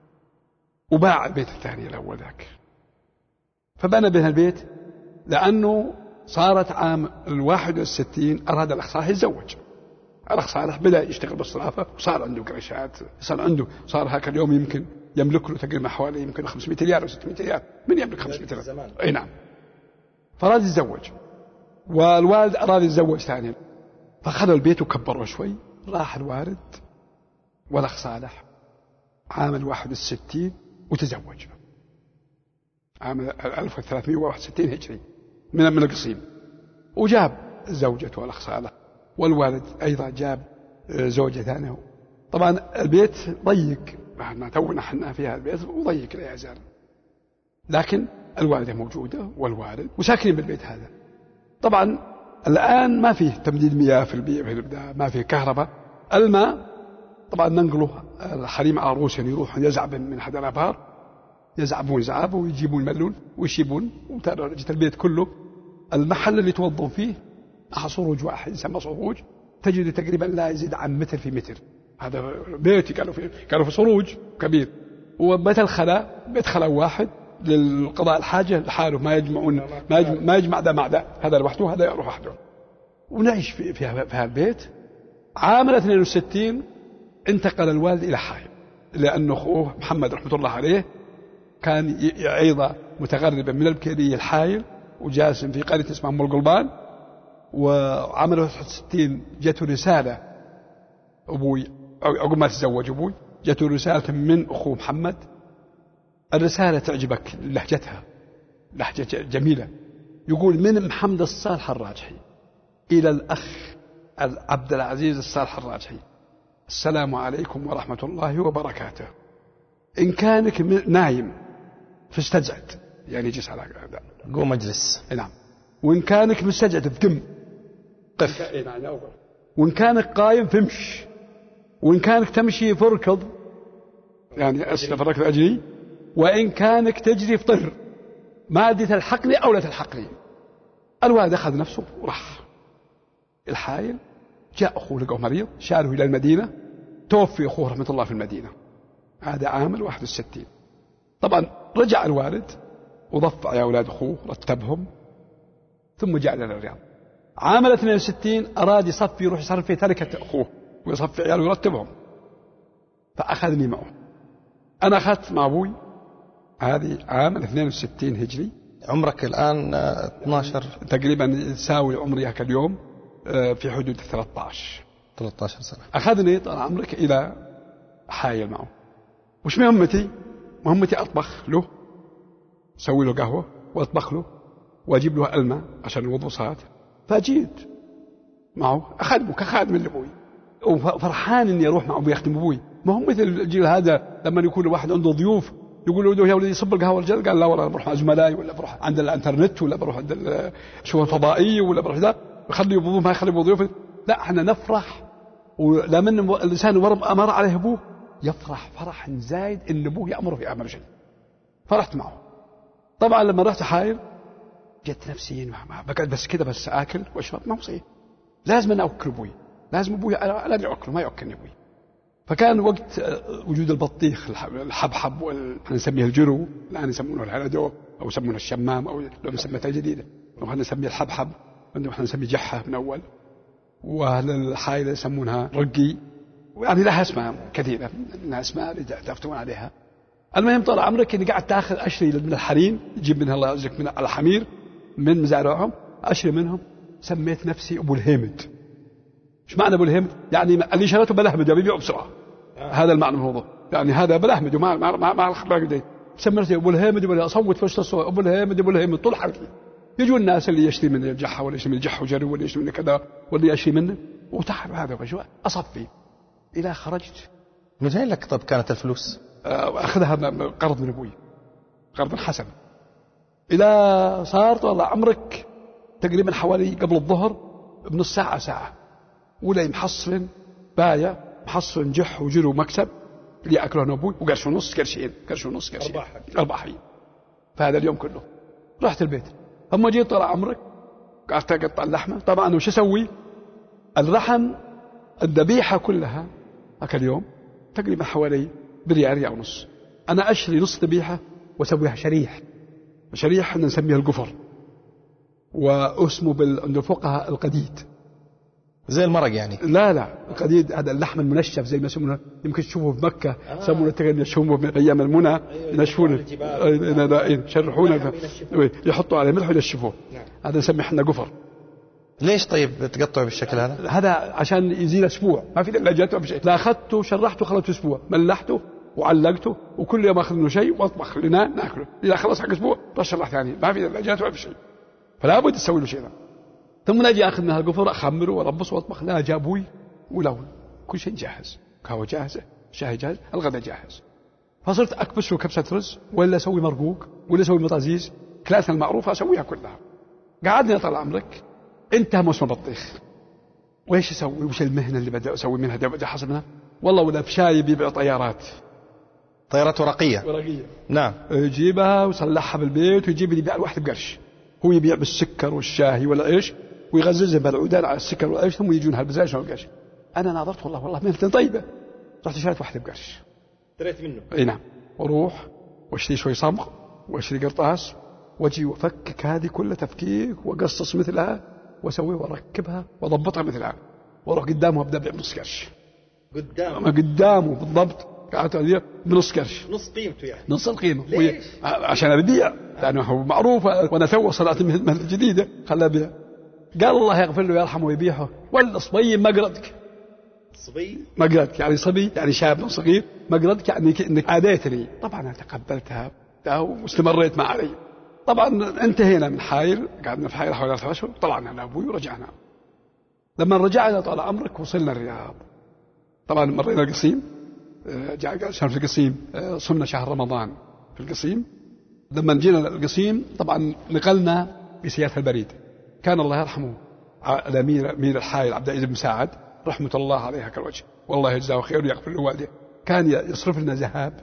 وباع البيت الثاني الأول ذاك. فبنى بها البيت لأنه صارت عام الواحد والستين أراد الأخ صالح يتزوج. الأخ صالح بدأ يشتغل بالصرافة وصار عنده قرشات، صار عنده صار هاك اليوم يمكن يملك له تقريبا حوالي يمكن خمسمائة ريال أو ستمائة ريال. من يملك خمسمائة ريال؟ أي نعم. فراد يتزوج، والوالد أراد يتزوج ثانيا، فخذوا البيت وكبروا شوي. راح الوالد والأخ صالح عام الواحد والستين وتزوج عام ألف وثلاثمائة وواحد وستين هجري من من القصيم، وجاب زوجته والأخ صالح، والوالد أيضا جاب زوجة ثانية. طبعا البيت ضيق، ما تونا حنا في هذا البيت وضيق لا يزال، لكن الوالدة موجودة والوالد وساكنين بالبيت هذا. طبعا الآن ما فيه تمديد مياه في البيت، ما فيه كهرباء. الماء طبعا ننقله الحريم عروس يعني يروحون يزعبون من أحد الآبار، يزعبون زعابه ويجيبون ملول ويشيبون، وترجة البيت كله المحل اللي توضون فيه صروج واحد يسمى صروج، تجد تقريبا لا يزيد عن متر في متر. هذا بيتي كانوا في كانوا في صروج كبير. وبيت الخلاء بيت خلاء واحد للقضاء الحاجة لحاله، ما يجمعون ما يجمع, ما يجمع ده مع ده، هذا لوحده هذا يروح وحده. ونعيش في في هذا البيت. عام اثنين وستين انتقل الوالد إلى حائل، لأن أخوه محمد رحمة الله عليه كان أيضا متغربا من البكيرية الحائل وجالس في قرية اسمها أم القلبان. وعام واحد وستين جاته رسالة أبوي عقب ما تزوج أبوي، جاته رسالة من أخوه محمد. الرسالة تعجبك لهجتها، لهجة جميلة. يقول: من محمد الصالح الراجحي إلى الأخ عبد العزيز الصالح الراجحي، السلام عليكم ورحمة الله وبركاته. إن كانك نايم فاستجعد، يعني اجلس على قوم اجلس. نعم. وإن كانك مستجعد فقم قف. وإن كانك قايم فامش. وإن كانك تمشي فاركض، يعني أسلف الركض أجري. وإن كانك تجري فطر، ما أدي تلحقني أو لا تلحقني. الوالد أخذ نفسه وراح الحائل. جاء أخوه لقوه مريض، شاله إلى المدينة، توفي أخوه رحمة الله في المدينة. هذا عام الواحد والستين. طبعا رجع الوالد وضفع يا أولاد أخوه، رتبهم، ثم جاء إلى الرياض. عام اثنين وستين أراد يصفي يروح يصرف في تركة أخوه ويصفي عياله ويرتبهم، فأخذني معه. أنا أخذت مع أبوي. هذه عام اثنين وستين هجري. عمرك الآن اثنا عشر تقريبا، يساوي عمري هكا اليوم في حدود ثلاثة عشر ثلاثة عشر سنة. أخذني طال عمرك إلى حايل معه. وش مهمتي؟ مهمتي أطبخ له، أسوي له قهوة وأطبخ له وأجيب له الماء عشان الوضوء صلاة. فجيت معه أخدمه كخادم لأبوي، وفرحان إني أروح مع أبوي أخدم أبوي. ما هو مثل الجيل هذا لما يكون واحد عنده ضيوف يقول له يا ولدي صب القهوة الرجال، قال لا والله بروح مع زملائي، ولا بروح عند الانترنت، ولا بروح عند الشؤون الفضائية، ولا بروح ذا يخلي ضيوف ما يخلي ضيوف. لا، احنا نفرح. ولمن الإنسان مر عليه أبوه يفرح فرح زايد إن أبوه يأمره في أمر شيء. فرحت معه. طبعا لما رحت حائل جت نفسي بقعد بس كده بس آكل وأشرب، ما هو صحيح. لازم أنا أكل أبوي، لازم أبوي أنا اللي أكله، ما يأكلني أبوي. فكان وقت وجود البطيخ الحبحب وال... نسميه الجرو، الآن يسمونه الهلدو أو يسمونه الشمام، أو لو مسمتها جديدة نحن نسميه الحبحب، ونحن نسميه جحة من أول، وأهل الحائل يسمونها رقي، يعني لها أسماء كثيرة، منها أسماء اللي تفتون عليها. المهم طال عمرك اني قاعد تاخذ اشري من الحريم، تجيب منها الله يعزك من الحمير من مزارعهم، اشري منهم. سميت نفسي ابو الهيمد. ايش معنى ابو الهيمد؟ يعني اللي شريته بلهمد يبيعه بسرعه. آه. هذا المعنى من الموضوع، يعني هذا بلهمد وما ما ما, ما الخبر قدي. سميت ابو الهيمد، ولا اصوت في الصوت ابو الهيمد ابو الهيمد طول حياتي. يجوا الناس اللي يشتري من الجحة ولا يشتري من الجح وجري ولا يشتري من كذا ولا يشتري منه، وتعب هذا وشو اصفي الى خرجت. من أين لك طب كانت الفلوس؟ أخذها قرض من أبوي، قرض حسن. إلى صار طال عمرك تقريبا حوالي قبل الظهر بنص ساعة ساعة، ولا محصل بايع محصل جح وجري ومكسب اللي أكله أبوي، وقرش ونص قرشين قرش ونص قرشين أربع حين. فهذا اليوم كله رحت البيت. أما جيت طال عمرك قعدت أقطع اللحمة. طبعا وش أسوي؟ اللحم الذبيحة كلها أكل يوم تقريبا حوالي بريال ريال ونص. أنا أشري نص ذبيحة وأسويها شريح. شريح احنا نسميها القفر، واسمه عند الفقهاء القديد، زي المرق يعني. لا لا القديد هذا اللحم المنشف زي ما يسمونه، يمكن تشوفه في مكة يسمونه آه. تقريبا يشوفه في أيام المنى ينشفونه يشرحونه يحطوا عليه ملح وينشفوه. نعم. هذا نسميه احنا قفر. ليش طيب تقطعه بالشكل هذا؟ هذا عشان يزيل أسبوع، ما في ثلاجات ولا شيء. لا أخذته شرحته خلصته أسبوع، ملحته وعلقته، وكل يوم أخذ منه شيء وأطبخ لنا نأكله. إذا خلص حق أسبوع رشح ثاني، ما في ثلاجات ولا شيء. فلا بد تسوي له شيء. ثم نجي أخذ من هالقفر أخمره وأربصه وأطبخ. لا جابوي ولون كل شيء جاهز، قهوة جاهزة، شاي جاهز، الغداء جاهز. فصرت أكبس له كبسة رز، ولا أسوي مرقوق، ولا أسوي مطازيز، كلاسنا المعروفة أسويها كلها. قعدني طال عمرك انتهى موسم البطيخ. وإيش أسوي؟ وش المهنة اللي بدأ أسوي منها؟ بدأ حصل منها والله ولا بشاي يبيع طيارات، طيارات ورقية. ورقية نعم. يجيبها ويصلحها بالبيت ويجيب يبيع الواحد بقرش. هو يبيع بالسكر والشاهي ولا إيش، ويغززها بالعودان على السكر والإيش، ثم يجون هالبزاج والقرش. أنا ناظرت والله والله مهنة طيبة. رحت شريت واحد بقرش. اشتريت منه؟ اي نعم. وأروح واشتري شوي صمغ واشتري قرطاس واجي وافكك هذه كلها تفكيك وقصص مثلها واسويها واركبها واضبطها مثلها، واروح قدامه ابدا ابيع بنص قرش. قدامه؟ قدامه بالضبط. قعدت ابيع بنص قرش، نص قيمته يعني. نص القيمه. ليش؟ عشان ابيع، لانه هو معروف وانا تو صلاه مهنه جديده خلاه ابيع. قال الله يغفر له ويرحمه ويبيحه، ولا صبي مقردك. صبي مقردك يعني صبي يعني شاب صغير، مقردك يعني انك عاديتني. طبعا انا تقبلتها واستمريت مع علي. طبعا انتهينا من حايل، قعدنا في حايل حوالي ثلاث اشهر، طلعنا على ابوي ورجعنا. لما رجعنا طال عمرك وصلنا الرياض. طبعا مرينا القصيم، جاء شهر في القصيم، صمنا شهر رمضان في القصيم. لما جينا القصيم طبعا نقلنا بسيارة البريد. كان الله يرحمه الامير امير الحايل عبد العزيز بن مساعد رحمه الله عليه كالوجه، والله يجزاه خير ويغفر له والده. كان يصرف لنا ذهب،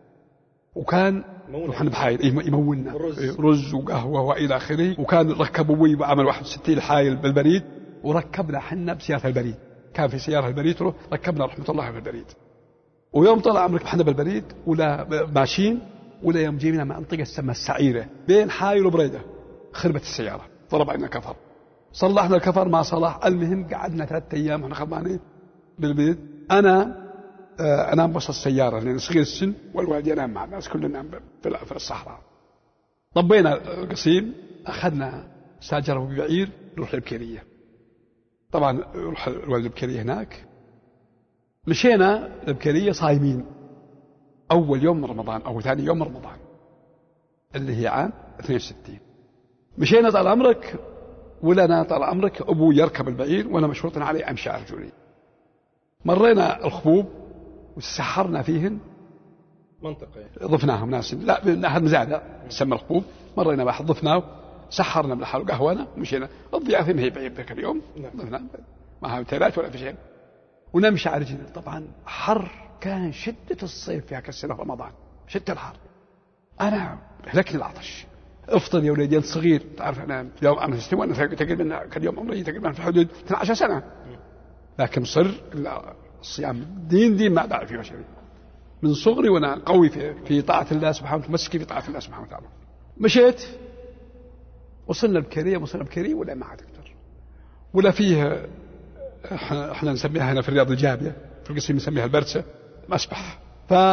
وكان نحن بحايل يمولنا رز. رز وقهوة وإلى آخره. وكان ركب أبوي بعمل واحد وستين حايل بالبريد، وركبنا حنا بسيارة البريد. كان في سيارة البريد ركبنا رحمة الله في البريد. ويوم طلع عمرك حنا بالبريد ولا ماشيين، ولا يوم جينا منطقة اسمها السعيرة بين حايل وبريدة، خربت السيارة، ضرب عنا كفر. صلحنا الكفر ما صلح. المهم قعدنا ثلاثة أيام ونحن خربانين بالبيت. أنا أنام بوسط السيارة لأن صغير السن، والوالد ينام مع الناس كلنا ننام في الصحراء. طبينا القصيم، أخذنا ساجر ببعير نروح البكيرية. طبعا نروح الوالد البكيرية هناك. مشينا البكيرية صايمين أول يوم من رمضان أو ثاني يوم من رمضان اللي هي عام اثنين وستين. مشينا طال عمرك، ولا أنا طال عمرك أبو يركب البعير وأنا مشروط عليه أمشي أرجلي. مرينا الخبوب وسحرنا فيهن منطقة ضفناهم ناس لا ناحية مزادة تسمى الخبوب. مرينا واحد ضفناه سحرنا بالحال قهونا ومشينا. الضيافة ما هي بعيد ذاك اليوم، ضفنا ما هي ثلاث ولا في شيء، ونمشي على رجلنا. طبعا حر، كان شدة الصيف في هاك السنة رمضان، شدة الحر. أنا هلكني العطش. افطر يا ولدي أنت صغير، تعرف أنا يوم أنا استوى أنا تقريبا كان يوم عمري تقريبا في حدود اثنتي عشرة سنة، لكن صر الصيام دين دين ما دعي فيه شيء. من صغري وأنا قوي في في طاعة الله سبحانه وتعالى، مسكي في طاعة الله سبحانه وتعالى. مشيت وصلنا بكيرية، وصلنا بكيرية ولا ما عاد أكثر ولا فيه. احنا نسميها هنا في الرياض الجابية، في القصيم نسميها البرسة، مسبح. ف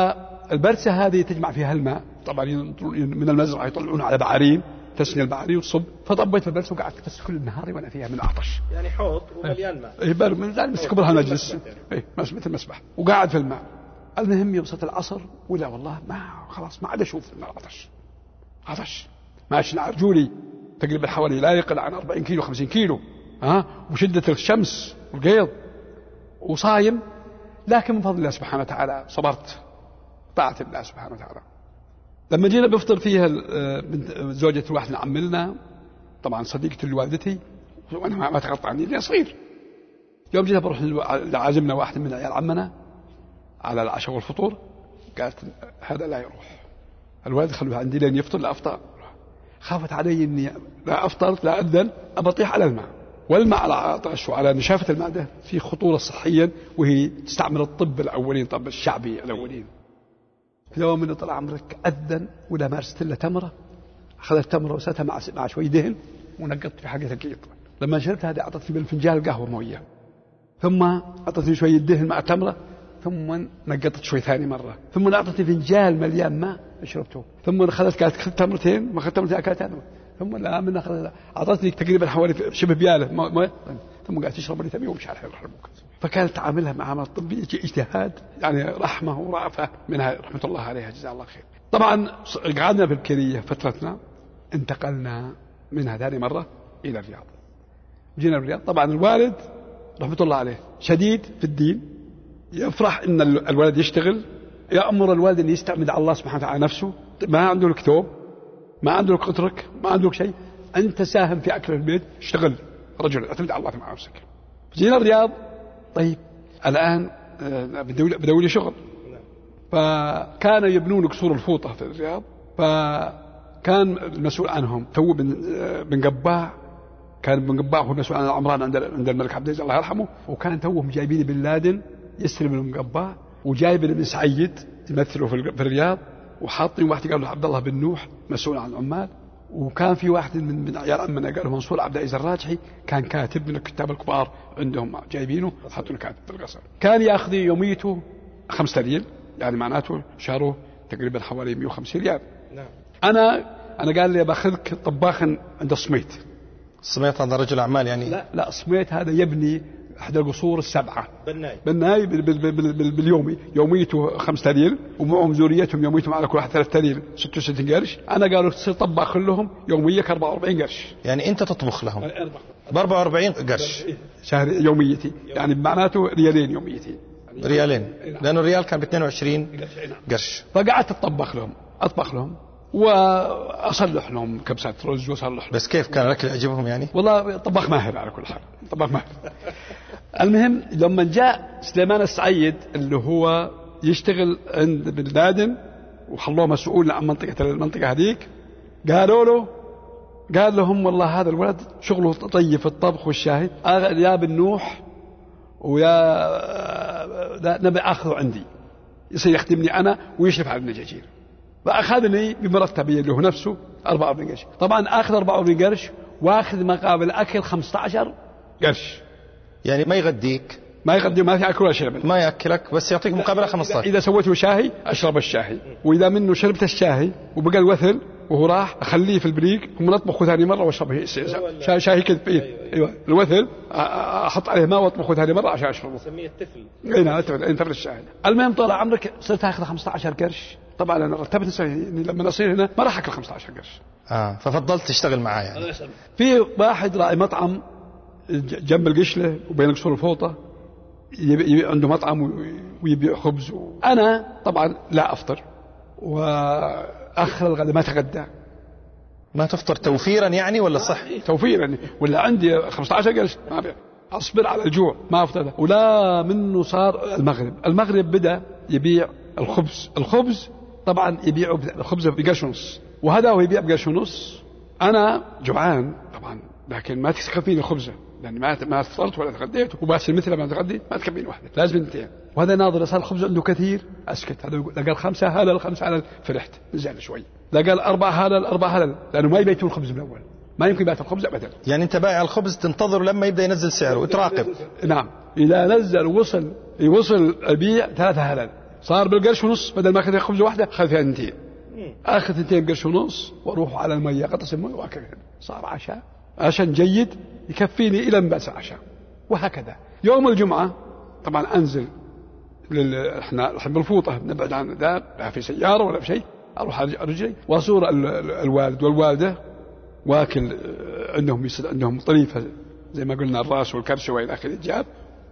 فالبرسة هذه تجمع فيها الماء، طبعا من المزرعة يطلعون على بعارين، تسني البعارين وتصب. فطبيت البرسة وقعدت بس كل النهار وانا فيها من عطش. يعني حوض ومليان ماء. اي بر من ذلك بس كبرها مجلس. اي مثل مسبح وقاعد في الماء. المهم يوم صلت العصر ولا والله ما خلاص ما عاد اشوف من العطش. عطش. ماشي رجولي تقريبا حوالي لا يقل عن أربعين كيلو خمسين كيلو. ها وشدة الشمس والقيض وصايم، لكن من فضل الله سبحانه وتعالى صبرت طاعة الله سبحانه وتعالى. لما جينا بفطر فيها زوجة الواحد من عملنا، طبعا صديقة لوالدتي وانا ما تغطى عني لاني صغير. يوم جينا بروح لعازمنا واحد من عيال عمنا على العشاء والفطور، قالت هذا لا يروح، الوالد خلوه عندي لين يفطر لا افطر. خافت علي اني لا افطر لا اذن ابطيح على الماء، والماء على عطش وعلى نشافة المعدة في خطورة صحيا، وهي تستعمل الطب الأولين، الطب الشعبي الأولين. في يوم من طلع عمرك أذن ولا مارست إلا تمرة، أخذت تمرة وساتها مع مع شوي دهن ونقطت في حقة القيط. لما شربت هذه أعطتني بالفنجان قهوة موية، ثم أعطتني شوية دهن مع تمرة، ثم نقطت شوي ثاني مرة، ثم أعطتني فنجان مليان ماء شربته، ثم أخذت كانت تمرتين ما أخذت تمرتين أكلت أنا، ثم لا من أخذ أعطتني تقريبا حوالي شبه بيالة ما ما ثم قالت تشرب اللي تبيه ومش عارف يرحمك. فكانت تعاملها معاملة طبية اجتهاد، يعني رحمة ورأفة منها رحمة الله عليها جزاها الله خير. طبعا قعدنا في الكرية فترتنا، انتقلنا منها ثاني مرة إلى الرياض. جينا الرياض، طبعا الوالد رحمة الله عليه شديد في الدين، يفرح إن الولد يشتغل، يأمر الوالد أن يستعمد على الله سبحانه وتعالى نفسه، ما عنده لك ثوب، ما عنده لك اترك، ما عنده لك شيء، أنت ساهم في أكل البيت، اشتغل رجل اعتمد على الله مع نفسك. جينا الرياض، طيب الآن بدولي شغل، فكانوا يبنون قصور الفوطة في الرياض، فكان المسؤول عنهم تو بن بن قباع، كان بن قباع هو المسؤول عن العمران عند عند الملك عبد العزيز الله يرحمه، وكان توهم جايبين بن لادن يستلم بن قباع، وجايب بن سعيد يمثله في الرياض، وحاطين واحد قال له عبد الله بن نوح مسؤول عن العمال، وكان في واحد من من عيال عمنا قال له منصور عبد العزيز الراجحي كان كاتب من الكتاب الكبار عندهم جايبينه حطوا كاتب في القصر. كان ياخذ يوميته خمسة ريال، يعني معناته شهره تقريبا حوالي مئة وخمسين ريال. نعم. انا انا قال لي باخذك طباخا عند الصميت. الصميت هذا رجل اعمال يعني؟ لا لا الصميت هذا يبني احدى القصور السبعه. بناي بناي بال بال بال بال باليومي، يوميته خمسة ريال، ومعهم زوريتهم يوميتهم على كل واحد ثلاثة ريال ستة وستين قرش. انا قالوا تصير طباخ لهم يوميك أربعة وأربعين قرش. يعني انت تطبخ لهم ب أربعة وأربعين قرش شهر يوميتي، يعني معناته ريالين يوميتي. ريالين، لانه الريال كان ب اثنين وعشرين قرش. فقعدت اطبخ لهم اطبخ لهم واصلح لهم كبسات رز واصلح لهم. بس كيف كان الاكل يعجبهم يعني؟ والله طباخ ماهر على كل حال، طباخ ماهر. المهم لما جاء سليمان السعيد اللي هو يشتغل عند بن لادن وخلوه مسؤول عن منطقة المنطقة هذيك، قالوا له قال لهم والله هذا الولد شغله طيب في الطبخ والشاهي، يا بن نوح ويا نبي اخذه عندي يصير يخدمني انا ويشرف على الدجاجين. فاخذني بمرتبي اللي هو نفسه أربعة وأربعين قرش. طبعا اخذ أربعة وأربعين قرش واخذ مقابل اكل خمسة عشر قرش. يعني ما يغديك، ما يغدي، ما في اكل ولا شرب، ما ياكلك بس يعطيك مقابله خمسة عشر. اذا سويت له شاهي اشرب الشاهي، واذا منه شربت الشاهي وبقى الوثل وهو راح اخليه في البريق ثم نطبخه ثاني مره واشربه شاي شاي كذا. ايوه الوثل احط عليه ماء واطبخه ثاني مره عشان اشربه، نسميه التفل. اي نعم التفل، التفل الشاهي. المهم طال عمرك صرت اخذ خمسة عشر قرش. طبعا انا رتبت اني لما اصير هنا ما راح اكل خمسة عشر قرش. اه ففضلت تشتغل معاه يعني. في واحد راعي مطعم جنب القشله وبين قصور الفوطه، يبيع عنده مطعم ويبيع خبز و... أنا طبعا لا أفطر وأخر الغداء، ما أتغدى. ما تفطر توفيرا يعني ولا صح؟ توفيرا، ولا عندي خمسة عشر قرش ما أبيع، أصبر على الجوع ما أفطر. ولا منه صار المغرب، المغرب بدأ يبيع الخبز، الخبز طبعا يبيعه الخبز بقرش ونص، وهذا هو يبيع بقرش ونص. أنا جوعان طبعا لكن ما تكفيني الخبزة، لأني ما ما فطرت ولا تغديت، وباسل مثل ما تغدي ما تكفيني واحدة، لازم اثنتين. وهذا ناظر صار الخبز عنده كثير أسكت. هذا لا قال خمسة هلل خمسة هلل فرحت نزل شوي، لا قال أربعة هلل أربعة هلل، لأنه ما يبيتون الخبز من الأول، ما يمكن يبات الخبز أبدا. يعني أنت بايع الخبز تنتظر لما يبدأ ينزل سعره وتراقب. نعم، إذا نزل وصل يوصل البيع ثلاثة هلل صار بالقرش ونص، بدل ما أخذ خبزة واحدة أخذ ثنتين، أخذ ثنتين قرش ونص وأروح على المية قطس المية وأكل. صار عشاء عشاء جيد يكفيني إلى بس عشاء. وهكذا يوم الجمعة طبعا أنزل لل... احنا احنا بالفوطة نبعد عن الدار، لا في سيارة ولا في شيء، أروح على رجلي وأزور ال... الوالد والوالدة، واكل عندهم يصير عندهم طريفة زي ما قلنا الراس والكرشة وإلى آخره الجاب،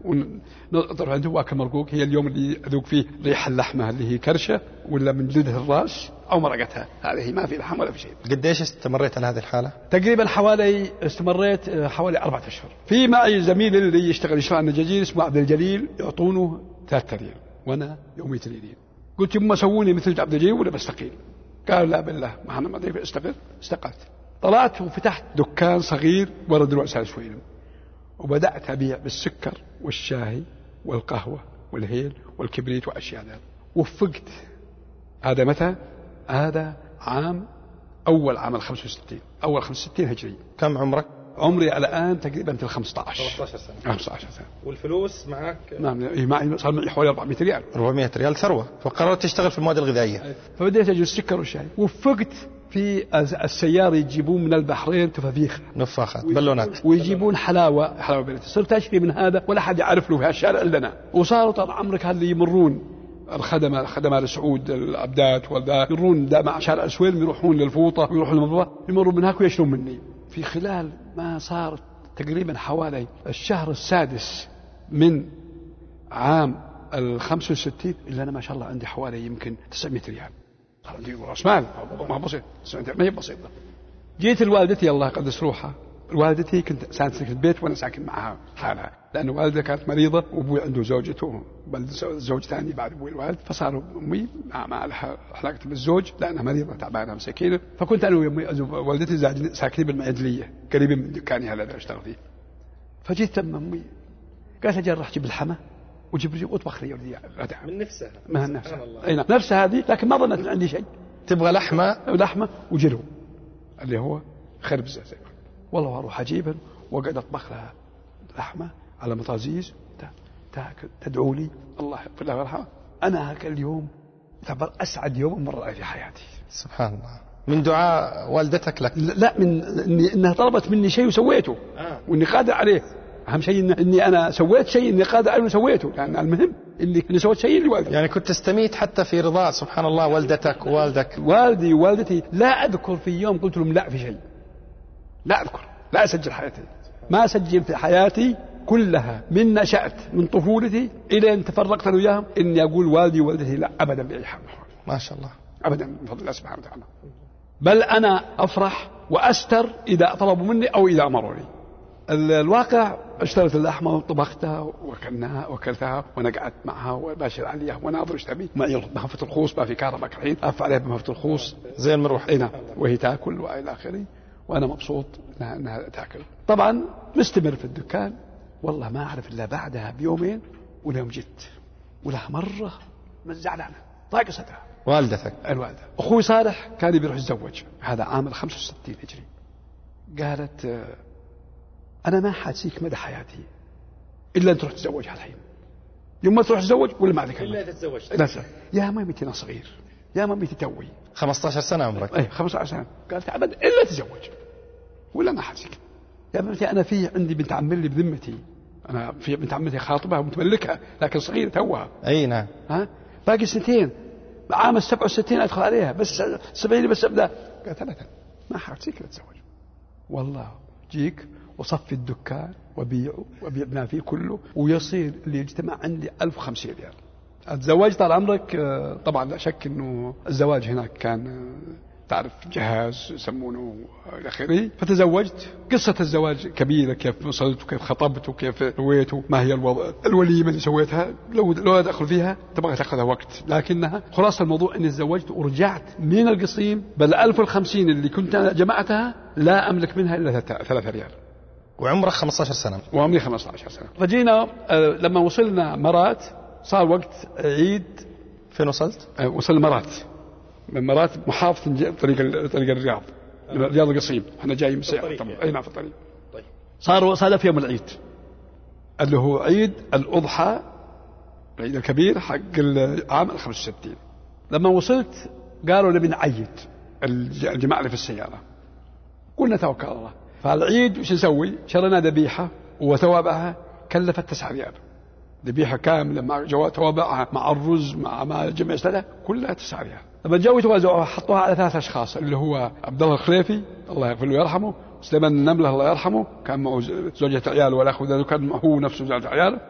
ونضرب عندهم واكل مرقوق. هي اليوم اللي أذوق فيه ريح اللحمة اللي هي كرشة ولا من جلدها الراس أو مرقتها، هذه ما في لحم ولا في شيء. قديش استمريت على هذه الحالة؟ تقريبا حوالي استمريت حوالي أربعة أشهر. في معي زميل اللي يشتغل يشتغل النجاجين اسمه عبد الجليل، يعطونه ثلاثة ريال وأنا يومي ريالين. قلت يما سووني مثل عبد الجليل ولا بستقيل؟ قال لا بالله ما أنا ما أدري استقل. استقلت، طلعت وفتحت دكان صغير ورا دروع سال سويلم، وبدأت أبيع بالسكر والشاي والقهوة والهيل والكبريت وأشياء ذلك. وفقت. هذا متى؟ هذا عام أول عام الخمسة وستين، أول خمسة وستين هجري. كم عمرك؟ عمري الآن تقريبا في الخمسة عشر ثلاثة عشر سنة. خمسة عشر سنة. والفلوس معك؟ نعم معي صار معي حوالي أربعمائة ريال. أربعمائة ريال ثروة. فقررت تشتغل في المواد الغذائية. فبديت أجل السكر والشاي. وفقت في السيارة يجيبون من البحرين تفافيخ نفاخات بالونات، ويجيبون حلاوة حلاوة بلد. صرت أشتري من هذا ولا حد يعرف له في الشارع إلا أنا. وصاروا طال عمرك هذا اللي يمرون الخدمة الخدمة السعود العبدات ولا يمرون مع شارع السويلم، يروحون للفوطة ويروحون للمضبة، يمرون من هاك ويشترون مني. في خلال ما صار تقريبا حوالي الشهر السادس من عام الخمسة وستين إلا أنا ما شاء الله عندي حوالي يمكن تسعمائة ريال. صار عندي رأس مال ما بسيط، ما هي بسيطة. جيت الوالدتي الله يقدس روحها، الوالدتي كنت ساكن في البيت وأنا ساكن معها حالها، لأن والدتي كانت مريضة وأبوي عنده زوجته بل زوج ثاني بعد أبوي الوالد، فصاروا أمي مع لها علاقة بالزوج لأنها مريضة تعبانة مسكينة. فكنت أنا ووالدتي ساكنين بالمعدلية قريبين من دكاني هذا اللي أشتغل فيه. فجيت تم أمي قالت أجل راح جيب الحمى وجيب لي واطبخ لي غدا من نفسها. ما نفسها أي نعم نفسها هذه، لكن ما ظنت عندي شيء. تبغى لحمة لحمة وجلو اللي هو خربزة زي ما والله أروح أجيبها وقعد أطبخ لها لحمة على مطازيز تاكل تدعو لي الله يغفر لها ويرحمها. أنا هاك اليوم تعتبر أسعد يوم مر علي في حياتي. سبحان الله. من دعاء والدتك لك؟ لا من إني إنها طلبت مني شيء وسويته آه. وإني قادر عليه. أهم شيء إن إني أنا سويت شيء إني قادر عليه وسويته، لأن يعني المهم إني إني سويت شيء لوالدي. يعني كنت تستميت حتى في رضاء سبحان الله والدتك ووالدك. والدي ووالدتي لا أذكر في يوم قلت لهم لا في شيء، لا أذكر، لا أسجل حياتي، ما أسجل في حياتي كلها من نشأت من طفولتي إلى أن تفرقت أنا وياهم إني أقول والدي ووالدتي لا أبدا بأي حال. ما شاء الله أبدا من فضل الله سبحانه وتعالى. بل أنا أفرح وأستر إذا طلبوا مني أو إذا أمروني. الواقع اشتريت اللحمة وطبختها وكلناها وكلتها وأنا قعدت معها وباشر عليها وناظر ايش تبي معي بمهفة الخوص ما في كهرباء الحين أف عليها بمهفة الخوص زي المروح اي نعم وهي تاكل والى اخره وأنا مبسوط إنها, إنها تاكل. طبعا مستمر في الدكان والله ما أعرف إلا بعدها بيومين واليوم جيت ولها مرة مزعلانة طاقستها والدتك الوالدة. أخوي صالح كان بيروح يتزوج هذا عام الخمسة وستين هجري. قالت أنا ما حاسيك مدى حياتي إلا أن تروح تتزوج الحين. يوم ما تروح تتزوج ولا ما ذكر إلا تتزوج لا سنة. يا مامتي أنا صغير يا مامتي توي خمسة عشر سنة عمرك. أي خمسة عشر سنة. قالت أبدا إلا تتزوج ولا ما حاسيك يا مامتي. أنا في عندي بنت عمي اللي بذمتي، أنا في بنت عمتي خاطبها ومتملكها لكن صغيرة توها. أي نعم. ها باقي سنتين عام السبعة وستين أدخل عليها بس سبعين بس أبدأ. قالت لا ما حاسيك تتزوج والله جيك وصفي الدكان وبيعه وبيعنا فيه كله ويصير اللي يجتمع عندي ألف وخمسين ريال. الزواج طال عمرك طبعا لا شك انه الزواج هناك كان تعرف جهاز يسمونه الى اخره. فتزوجت. قصة الزواج كبيرة، كيف وصلت وكيف خطبت وكيف سويت ما هي الوضع الوليمة اللي سويتها لو لو ادخل فيها تبغى تاخذها وقت، لكنها خلاص الموضوع اني تزوجت ورجعت من القصيم بل ألف وخمسين اللي كنت جمعتها لا املك منها الا ثلاثة ريال. وعمرك خمسة عشر سنة. وعمري خمسة عشر سنة. فجينا لما وصلنا مرات صار وقت عيد. فين وصلت؟ وصلنا مرات من مرات محافظة طريق طريق الرياض رياض القصيم. احنا جايين من سيارة طبعا اي نعم في الطريق. طيب. صار صادف يوم العيد اللي هو عيد الأضحى العيد الكبير حق العام الخمسة وستين. لما وصلت قالوا نبي نعيد الجماعة اللي في السيارة، قلنا توكل على الله. فالعيد وش نسوي؟ شرينا ذبيحة وتوابعها كلفت تسعة ريال، ذبيحة كاملة مع جوات توابعها مع الرز مع ما جميع سنة كلها تسعة ريال. لما جاوا يتوزعوها حطوها على ثلاث أشخاص، اللي هو عبد الله الخليفي الله يغفر له ويرحمه، سليمان النملة الله يرحمه كان معه زوجة عيال والأخ ذا كان هو نفسه زوجة عيال،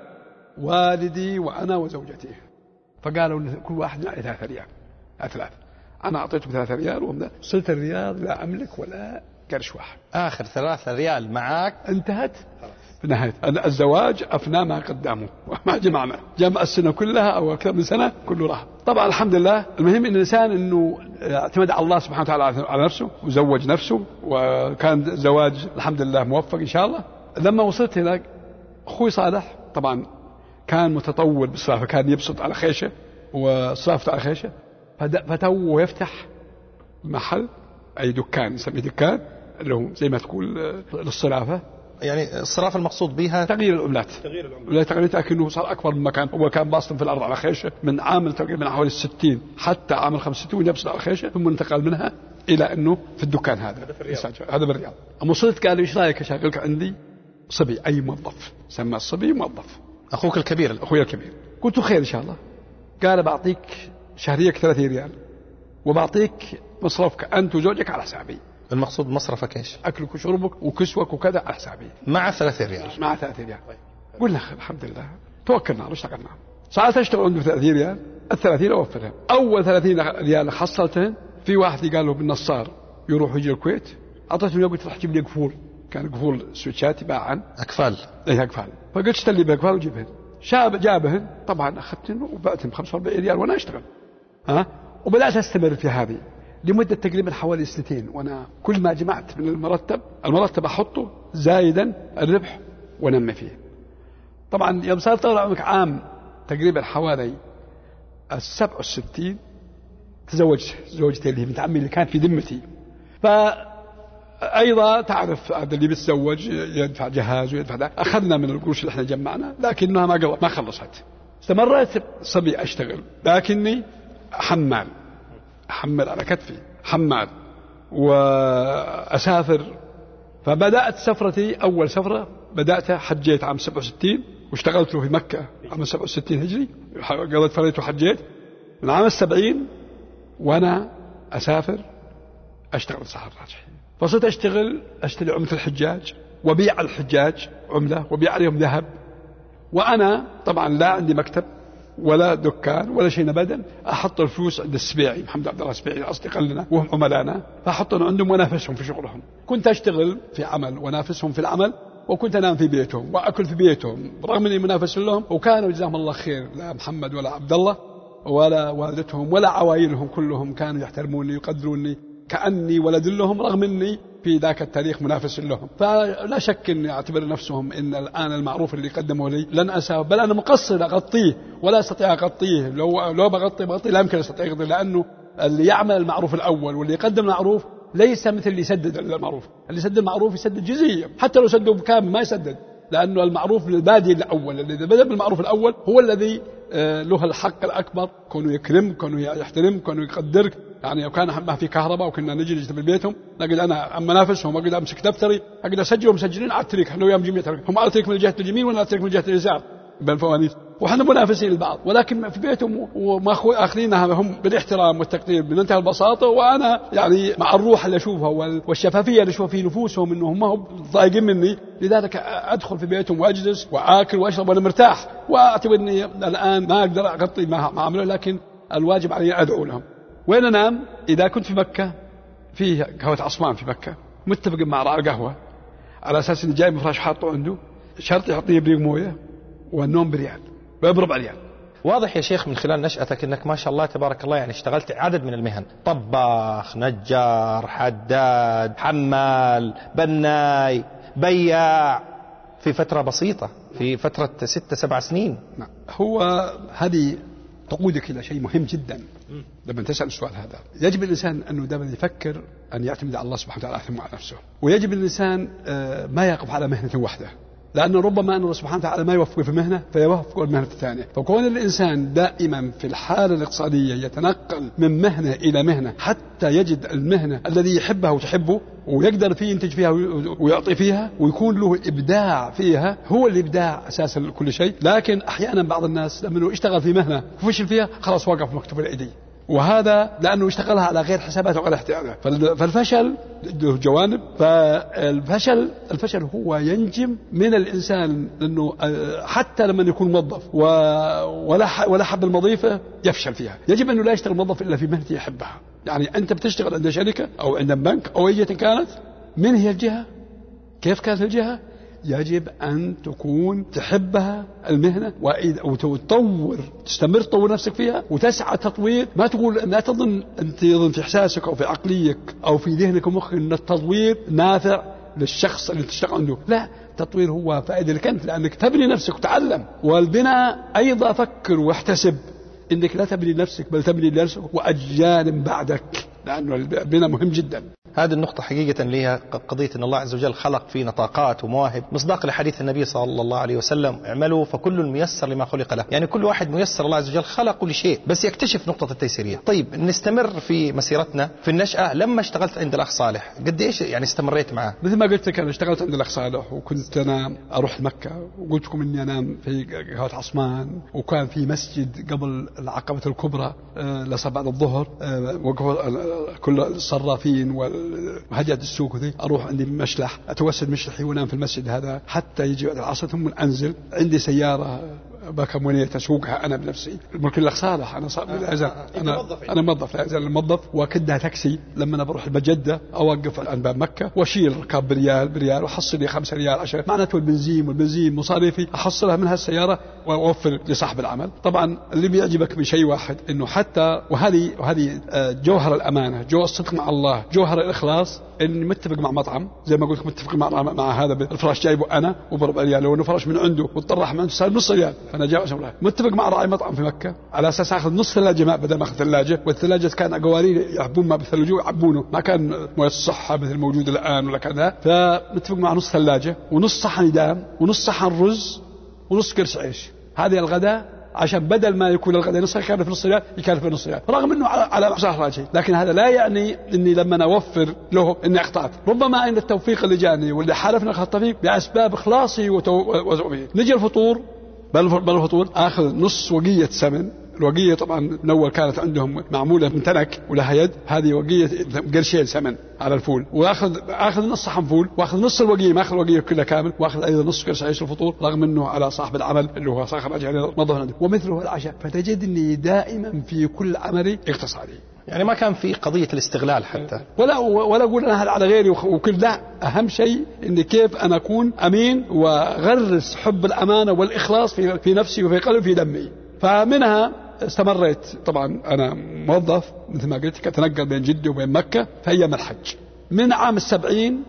والدي وأنا وزوجتي. فقالوا كل واحد معي ثلاثة ريال ثلاثة. أنا أعطيته ثلاثة ريال وصلت الرياض لا أملك ولا قرش واحد. آخر ثلاثة ريال معاك انتهت في نهاية الزواج أفنى ما قدامه وما جمعنا جمع السنة كلها أو أكثر من سنة كله راح. طبعا الحمد لله المهم إن الإنسان إنه اعتمد على الله سبحانه وتعالى على نفسه وزوج نفسه، وكان زواج الحمد لله موفق إن شاء الله. لما وصلت هناك أخوي صالح طبعا كان متطور بالصرافة، كان يبسط على خيشة وصرافته على خيشة، فتوه يفتح محل أي دكان يسميه دكان اللي هو زي ما تقول للصرافة. يعني الصرافة المقصود بها تغيير العملات، تغيير العملات تغيير لكنه صار أكبر من مكان. هو كان باصم في الأرض على خيشة من عام تقريبا حوالي الستين حتى عام الخمسة وستين يبسط على خيشة، ثم انتقل منها إلى أنه في الدكان هذا هذا بالرياض. أما وصلت قال لي إيش رأيك أشغلك عندي صبي أي موظف، سمى الصبي موظف. أخوك الكبير أخوي الكبير. قلت خير إن شاء الله. قال بعطيك شهريك ثلاثين ريال وبعطيك مصرفك أنت وزوجك على حسابي. المقصود مصرفك إيش؟ أكلك وشربك وكسوك وكذا على حسابي مع ثلاثين ريال. مع ثلاثين ريال. قلنا الحمد لله توكلنا واشتغلنا. ساعات أشتغل عنده ثلاثين ريال، الثلاثين أوفرها. أول ثلاثين ريال حصلتهن في واحد قال له بالنصار يروح يجي الكويت، أعطيته قلت راح جيب لي قفول، كان قفول سويتشات يباعن أكفال. إيه أكفال. فقلت اشتري بأكفال وجيبهن. شاب جابهن طبعا أخذتهن وبعتهم خمسة وأربعين ريال وأنا أشتغل. ها وبدأت أستمر في هذه لمدة تقريبا حوالي سنتين، وأنا كل ما جمعت من المرتب المرتب أحطه زايدا الربح ونمي فيه. طبعا يوم صار طول عمرك عام تقريبا حوالي السبع والستين تزوجت زوجتي اللي بنت عمي اللي كانت في ذمتي. فأيضا تعرف هذا اللي بيتزوج يدفع جهاز ويدفع ده، أخذنا من القروش اللي احنا جمعنا لكنها ما قضت ما خلصت. استمرت صبي أشتغل لكني حمال حمل على كتفي حمال وأسافر. فبدأت سفرتي أول سفرة بدأت حجيت عام سبعة وستين واشتغلت له في مكة عام سبعة وستين هجري، قضيت فريت وحجيت من عام السبعين وأنا أسافر أشتغل سحر راجح. فصرت أشتغل أشتري عملة الحجاج وبيع الحجاج عملة وبيع عليهم ذهب، وأنا طبعا لا عندي مكتب ولا دكان ولا شيء أبدا، أحط الفلوس عند السبيعي محمد عبد الله السبيعي أصدقاء لنا وهم عملانا، فأحطهم عندهم ونافسهم في شغلهم. كنت أشتغل في عمل ونافسهم في العمل، وكنت أنام في بيتهم وأكل في بيتهم رغم أني منافس لهم، وكانوا جزاهم الله خير لا محمد ولا عبد الله ولا والدتهم ولا عوائلهم كلهم كانوا يحترموني ويقدروني كأني ولد لهم رغم أني في ذاك التاريخ منافس لهم. فلا شك أن أعتبر نفسهم أن الآن المعروف اللي قدموا لي لن أساه، بل أنا مقصر أغطيه ولا أستطيع أغطيه. لو لو بغطي بغطي لا يمكن أستطيع أغطيه، لأنه اللي يعمل المعروف الأول واللي يقدم المعروف ليس مثل اللي يسدد المعروف. اللي يسدد المعروف يسدد جزئيا، حتى لو سدده بكامل ما يسدد، لأنه المعروف للبادئ الأول الذي بدأ بالمعروف الأول هو الذي له الحق الأكبر، كونه يكرم كونه يحترم كونه يقدرك. يعني لو كان ما في كهرباء وكنا نجي نجتمع بيتهم نجد أنا أما نافسهم أقعد أمسك دفتري أقعد أسجلهم مسجلين على التريك، إحنا وياهم جميع هم على التريك من جهة اليمين وأنا على التريك من جهة اليسار بالفوانيس، وإحنا منافسين للبعض، ولكن في بيتهم وما أخذينها هم بالاحترام والتقدير بمنتهى البساطة. وأنا يعني مع الروح اللي أشوفها والشفافية اللي أشوفها في نفوسهم إنهم ما هم ضايقين مني، لذلك أدخل في بيتهم وأجلس وآكل وأشرب وأنا مرتاح، وأعتبر إني الآن ما أقدر أغطي ما أعمله، لكن الواجب علي أدعو لهم. وين أنام؟ إذا كنت في مكة في قهوة عصمان في مكة متفق مع راعي القهوة على أساس إني جاي مفراش حاطه عنده شرط يعطيه بريق موية والنوم بريال بربع ريال. واضح يا شيخ من خلال نشأتك أنك ما شاء الله تبارك الله يعني اشتغلت عدد من المهن، طباخ نجار حداد حمال بناي بياع في فترة بسيطة، في فترة ستة سبع سنين. نعم. هو هذه تقودك إلى شيء مهم جدا لما تسأل السؤال هذا. يجب الإنسان أنه دائما يفكر أن يعتمد على الله سبحانه وتعالى ثم على نفسه، ويجب الإنسان ما يقف على مهنة واحدة، لأن ربما أن الله سبحانه وتعالى ما يوفقه في مهنة فيوفقه المهنة الثانية. فكون الإنسان دائما في الحالة الاقتصادية يتنقل من مهنة إلى مهنة حتى يجد المهنة الذي يحبها وتحبه ويقدر فيه ينتج فيها ويعطي فيها ويكون له إبداع فيها، هو الإبداع أساس كل شيء. لكن أحيانا بعض الناس لما اشتغل في مهنة وفشل فيها خلاص وقف مكتوب الأيدي، وهذا لأنه اشتغلها على غير حساباته وغير احتياجاته. فالفشل له جوانب. فالفشل الفشل هو ينجم من الإنسان، لأنه حتى لما يكون موظف ولا ولا حب الوظيفة يفشل فيها. يجب أنه لا يشتغل موظف إلا في مهنة يحبها. يعني أنت بتشتغل عند شركة أو عند بنك أو أي جهة كانت، من هي الجهة؟ كيف كانت الجهة؟ يجب أن تكون تحبها المهنة وتطور، تستمر تطور نفسك فيها وتسعى تطوير. ما تقول لا تظن أنت يظن في إحساسك أو في عقليك أو في ذهنك ومخك أن التطوير نافع للشخص اللي تشتغل عنده. لا، التطوير هو فائدة لك أنت، لأنك تبني نفسك وتعلم. والبناء أيضا فكر واحتسب أنك لا تبني نفسك بل تبني لنفسك وأجيال بعدك، لأنه البناء مهم جدا. هذه النقطة حقيقة اللي هي قضية أن الله عز وجل خلق فينا طاقات ومواهب، مصداق لحديث النبي صلى الله عليه وسلم: اعملوا فكل ميسر لما خلق له. يعني كل واحد ميسر، الله عز وجل خلقه لشيء بس يكتشف نقطة التيسيرية. طيب نستمر في مسيرتنا في النشأة. لما اشتغلت عند الأخ صالح قد إيش يعني استمريت معه؟ مثل ما قلت لك أنا اشتغلت عند الأخ صالح، وكنت أنا أروح مكة، وقلت لكم إني أنام في قهوة عثمان، وكان في مسجد قبل العقبة الكبرى لصلاة بعد الظهر، وقفوا كل الصرافين وهجات السوق ذي. أروح عندي مشلح، أتوسد مشلحي وأنام في المسجد هذا حتى يجي بعد العصر، ثم أنزل. عندي سيارة بكمونية تسوقها أنا بنفسي، الملك الأخ صالح. أنا صار لا أزال أنا أنا موظف، لا أزال موظف، وكدها تاكسي. لما أنا بروح المجدة أوقف عند باب مكة وأشيل ركاب بريال بريال وأحصل لي خمسة ريال عشرة، معناته البنزين والبنزين مصاريفي أحصلها من هالسيارة وأوفر لصاحب العمل. طبعا اللي بيعجبك من شيء واحد إنه حتى وهذه وهذه جوهر الأمانة، جوهر الصدق مع الله، جوهر الإخلاص، إني متفق مع مطعم زي ما قلت متفق مع مع هذا الفراش جايبه أنا وبربع ريال، لو إنه فرش من عنده وتطرح من عنده صار نص ريال، أنا جاي أشوفه. متفق مع راعي مطعم في مكة على أساس أخذ نص ثلاجة ماء بدل ما أخذ ثلاجة، والثلاجة كان قوارير يحبون ما بثلجوه يعبونه، ما كان مويه الصحة مثل موجود الآن ولا كذا. فمتفق مع نص ثلاجة ونص صحن دام ونص صحن رز ونص قرص عيش. هذه الغداء عشان بدل ما يكون الغداء نص يكلف نص ريال يكلف نص ريال، رغم انه على مصاح راجي. لكن هذا لا يعني اني لما اوفر له اني اخطأت. ربما ان التوفيق اللي جاني واللي حالفنا التوفيق باسباب اخلاصي وتوفيقي. نجي الفطور، بل الفطور اخذ نص وقية سمن. الوقية طبعا من أول كانت عندهم معمولة من تنك ولها يد، هذه وقية قرشين سمن على الفول، وأخذ أخذ نص صحن فول، وأخذ نص الوقية، ما أخذ الوقية كلها كامل، وأخذ أيضا نص قرش عيش الفطور، رغم أنه على صاحب العمل اللي هو صاحب العمل نظف عنده، ومثله العشاء. فتجدني دائما في كل عملي اقتصادي. يعني ما كان في قضية الاستغلال حتى، ولا ولا أقول أنا هذا على غيري وكل. لا، أهم شيء إني كيف أنا أكون أمين وغرس حب الأمانة والإخلاص في في نفسي وفي قلبي في دمي. فمنها استمريت. طبعا أنا موظف مثل ما قلت، أتنقل بين جدة وبين مكة في أيام الحج من عام السبعين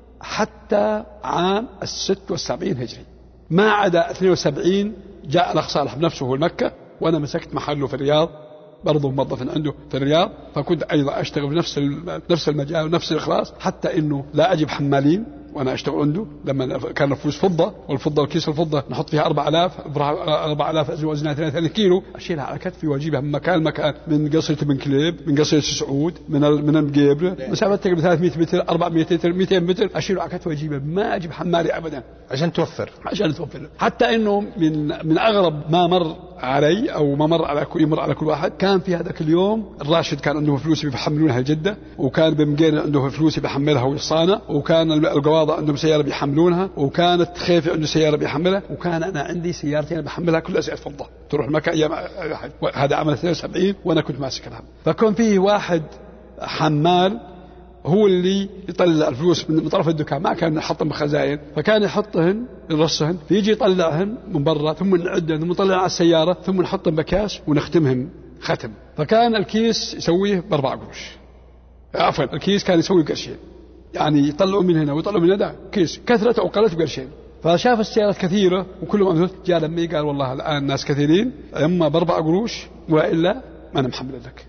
حتى عام الست والسبعين هجري، ما عدا اثنين وسبعين جاء الأخ صالح بنفسه هو المكة، وأنا مسكت محله في الرياض، برضه موظف عنده في الرياض. فكنت أيضا أشتغل في نفس نفس المجال ونفس الإخلاص، حتى إنه لا أجيب حمالين وأنا أشتغل عنده. لما كان الفلوس فضة، والفضة والكيس الفضة نحط فيها أربع آلاف أربع آلاف وزنها ثلاثين كيلو، أشيلها على كتفي وأجيبها من مكان مكان، من قصية بن كليب، من قصية سعود، من من المقيبرة، مسافة تقريبا ثلاثمائة متر أربعمائة متر مئتين متر، أشيله على كتفي وأجيبها. ما أجيب حمالي أبدا عشان توفر عشان توفر. حتى إنه من من أغرب ما مر علي أو ما مر على كل يمر على كل واحد، كان في هذاك اليوم الراشد كان عنده فلوس بيحملونها جدة، وكان بمقين عنده فلوس بيحملها ويصانة، وكان القواضع عندهم سيارة بيحملونها، وكانت خيفي عنده سيارة بيحملها، وكان أنا عندي سيارتين بحملها كلها زيت فضة تروح المكان أيام. هذا عام اثنين وسبعين وأنا كنت ماسك الهم. فكان فيه واحد حمال هو اللي يطلع الفلوس من طرف الدكان، ما كان يحطهم بخزائن، فكان يحطهن يرصهن، فيجي يطلعهن من برا، ثم نعدهن ثم نطلعهن على السيارة، ثم نحطهم بكاس ونختمهن ختم. فكان الكيس يسويه بأربع قروش، عفوا الكيس كان يسوي قرشين، يعني يطلعوا من هنا ويطلعوا من هنا كيس، كثرة أو قلت بقرشين. فشاف السيارات كثيرة وكلهم أمثل، جاء لما قال والله الآن ناس كثيرين، إما بأربع قروش وإلا ما أنا محمل لك.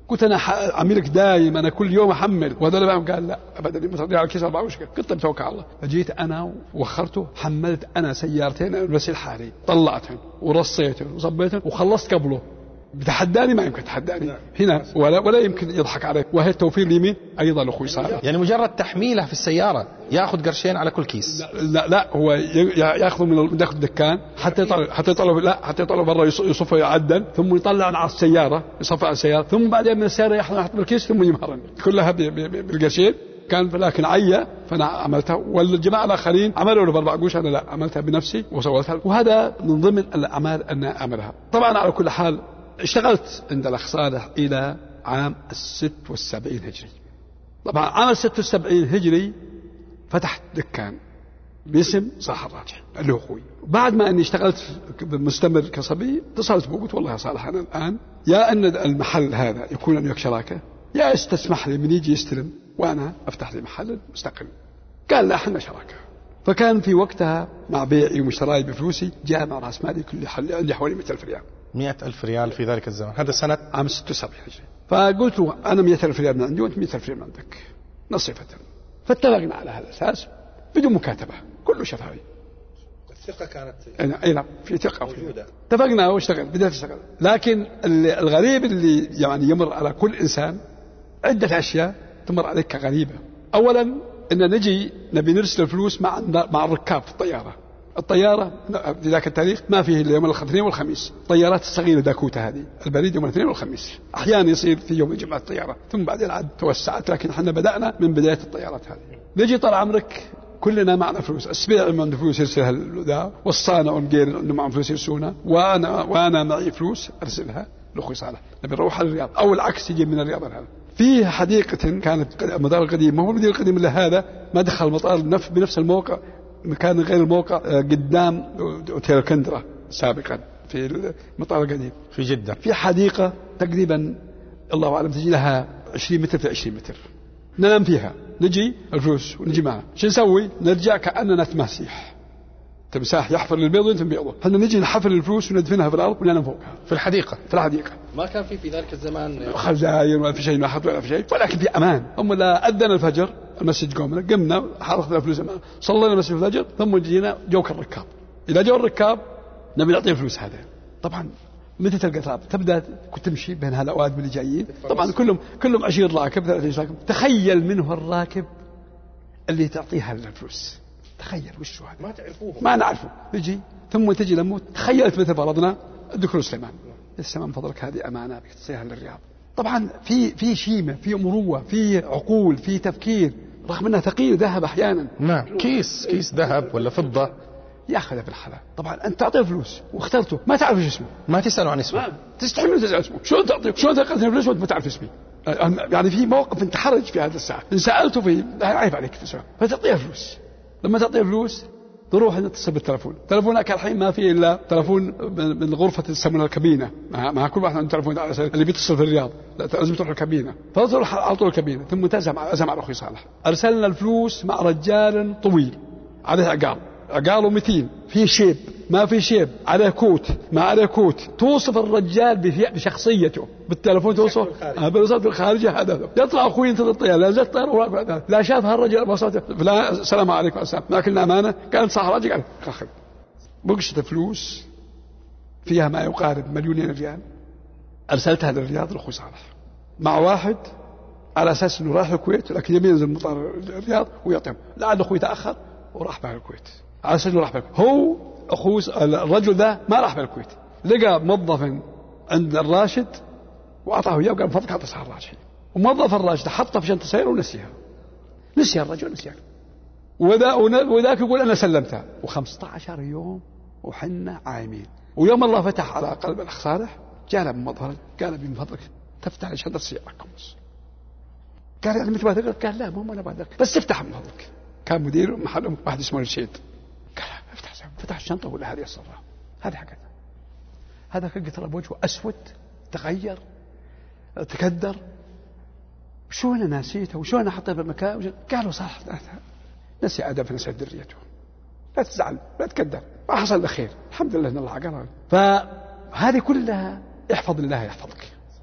قلت أنا عميلك دايم، أنا كل يوم أحمل. وهذا لا قال لا أبدا، متضيع الكيس أربعة وشكل. قلت بتوكل على الله. فجيت أنا وخرته، حملت أنا سيارتين بس الحالي، طلعتهم ورصيتهم وصبيتهم وخلصت قبله. بتحداني؟ ما يمكن تحداني هنا، ولا ولا يمكن يضحك عليك. وهي التوفير اليمين أيضا أخوي صالح. يعني مجرد تحميله في السيارة يأخذ قرشين على كل كيس؟ لا لا, لا هو يأخذ من داخل الدكان حتى يطلع حتى يطلع لا حتى يطلع برا يصفه يعدل، ثم يطلع على السيارة يصفى على السيارة، ثم بعدين من السيارة يحط بالكيس ثم يمهرن كلها بالقرشين. كان لكن عيا فأنا عملتها، والجماعة الآخرين عملوا له بأربع قروش، أنا لا عملتها بنفسي وسويتها. وهذا من ضمن الأعمال أن أعملها. طبعا على كل حال اشتغلت عند الأخ صالح إلى عام الست والسبعين هجري. طبعا عام الست والسبعين هجري فتحت دكان باسم صالح الراجحي اللي هو أخوي. بعد ما أني اشتغلت مستمر كصبي اتصلت بقول والله يا صالح أنا الآن يا أن المحل هذا يكون أن يك شراكة، يا استسمح لي من يجي يستلم وأنا أفتح لي محل مستقل. قال لا احنا شراكة. فكان في وقتها مع بيعي ومشتراي بفلوسي جاء مع رأس مالي كل حل عندي حوالي مئة ألف ريال. مئة ألف ريال في ذلك الزمن، هذا سنة عام ستة وسبعين هجري. فقلت له أنا مئة ألف ريال من عندي وأنت مئة ألف ريال من عندك نصيفة. فاتفقنا على هذا الأساس بدون مكاتبة، كله شفاوي. الثقة كانت أي نعم في ثقة موجودة. اتفقنا واشتغل بدأت أشتغل. لكن الغريب اللي يعني يمر على كل إنسان عدة أشياء تمر عليك كغريبة. أولا إن نجي نبي نرسل الفلوس مع مع الركاب في الطيارة. الطيارة في ذاك التاريخ ما فيه إلا يوم الاثنين والخميس. الطيارات الصغيرة داكوتا هذه البريد يوم الاثنين والخميس. أحيانا يصير في يوم الجمعة الطيارة، ثم بعدين عاد توسعت، لكن احنا بدأنا من بداية الطيارات هذه. نجي طال عمرك كلنا معنا فلوس، السبيع اللي عنده فلوس يرسلها ذا، والصانع والغير عنده معهم فلوس يرسلونها، وأنا وأنا معي فلوس أرسلها لأخوي صالح. نبي نروح على الرياض أو العكس يجي من الرياض هذا. في حديقة كانت مدار القديم، ما هو المدير القديم إلا هذا، ما دخل المطار بنفس الموقع، مكان غير الموقع قدام أوتيل كندرا سابقا في المطار القديم في جدة. في حديقة تقريبا الله أعلم تجي لها عشرين متر في عشرين متر، ننام فيها. نجي الفلوس ونجي معنا، شو نسوي؟ نرجع كأننا تماسيح، تمساح يحفر للبيض وانت بيضه. احنا نجي نحفر الفلوس وندفنها في الأرض وننام فوقها في الحديقة. في الحديقة ما كان في في ذلك الزمان خزاين ولا في شيء نحط ولا في شيء، ولكن في أمان. هم لا أذن الفجر المسجد قومنا قمنا حرقنا الفلوس معنا، صلينا مسجد الفجر، ثم جينا جوك الركاب. إذا جو الركاب نبي نعطيه الفلوس هذا. طبعا متى تلقى طلاب تبدأ كنت تمشي بين هالأوادم اللي جايين، طبعا كلهم كلهم عشرين راكب ثلاثين راكب. تخيل منه الراكب اللي تعطيها الفلوس، تخيل وش هذا، ما تعرفوه ما نعرفه. يجي ثم تجي لموت. تخيلت مثل فرضنا الدكتور سليمان، سليمان فضلك هذه أمانة بك تصيها للرياض. طبعا في في شيمة، في مروة، في عقول، في تفكير، رغم أنها ثقيل ذهب أحيانا. نعم كيس كيس ذهب ولا فضة ياخذها في الحلال. طبعا أنت تعطيه فلوس واخترته ما تعرف ايش اسمه، ما تسأله عن اسمه، تستحي منه تسأل اسمه. شلون تعطيه شلون تاخذ فلوس وانت ما تعرف اسمي؟ يعني في موقف انت حرج في هذا الساعة، إن سألته فيه عيب عليك تسأل، فتعطيه فلوس. لما تعطيه فلوس تروح نتصل بالتلفون. تلفونك الحين ما في إلا تلفون من غرفة يسمونها الكابينة، مع كل واحد عنده تلفون اللي بيتصل في الرياض، لازم تروح الكابينة. فتروح على طول الكابينة، ثم تزم أزم على أخوي صالح. أرسلنا الفلوس مع رجال طويل عليه عقال، عقاله متين، في شيب ما في شيب، عليه كوت ما عليه كوت. توصف الرجال بشخصيته بالتلفون، توصف بالوصف الخارجة. هذا يطلع أخوي ينتظر الطيارة، لا زلت طيارة لا شاف هالرجل بصوته فلا السلام عليكم السلام، لكن أمانة كانت صح راجع قال أخذ بقشة فلوس فيها ما يقارب مليونين ريال. أرسلتها للرياض لأخوي صالح مع واحد على أساس إنه رايح الكويت، لكن يبي ينزل مطار الرياض ويعطيهم. لعل أخوي تأخر وراح بها الكويت على أساس إنه راح بها الكويت. هو أخوه الرجل ذا ما راح بها الكويت، لقى موظف عند الراشد وأعطاه إياه وقال فضلك أعطي صار الراجحي. وموظف الراشد حطه في شنطة سير ونسيها، نسيها الرجل نسيها. وذا وذاك يقول أنا سلمتها. وخمسة عشر يوم وحنا عايمين. ويوم الله فتح على قلب الأخ صالح جاء من مظهر قال من فضلك تفتح لي شنطة سياركم. قال يعني مثل ما تقول؟ قال لا مو أنا بعدك بس افتح من فضلك. كان مدير محل واحد اسمه رشيد، قال افتح فتح الشنطة ولا هذه الصراحة هذه حقتها. هذا كان قتل بوجهه أسود تغير تكدر. شو أنا ناسيته وشو أنا حطيته بالمكان؟ قالوا صح نسي آدم فنسى ذريته. لا تزعل لا تكدر ما حصل بخير الحمد لله إن الله عقرها. فهذه كلها احفظ الله يحفظك،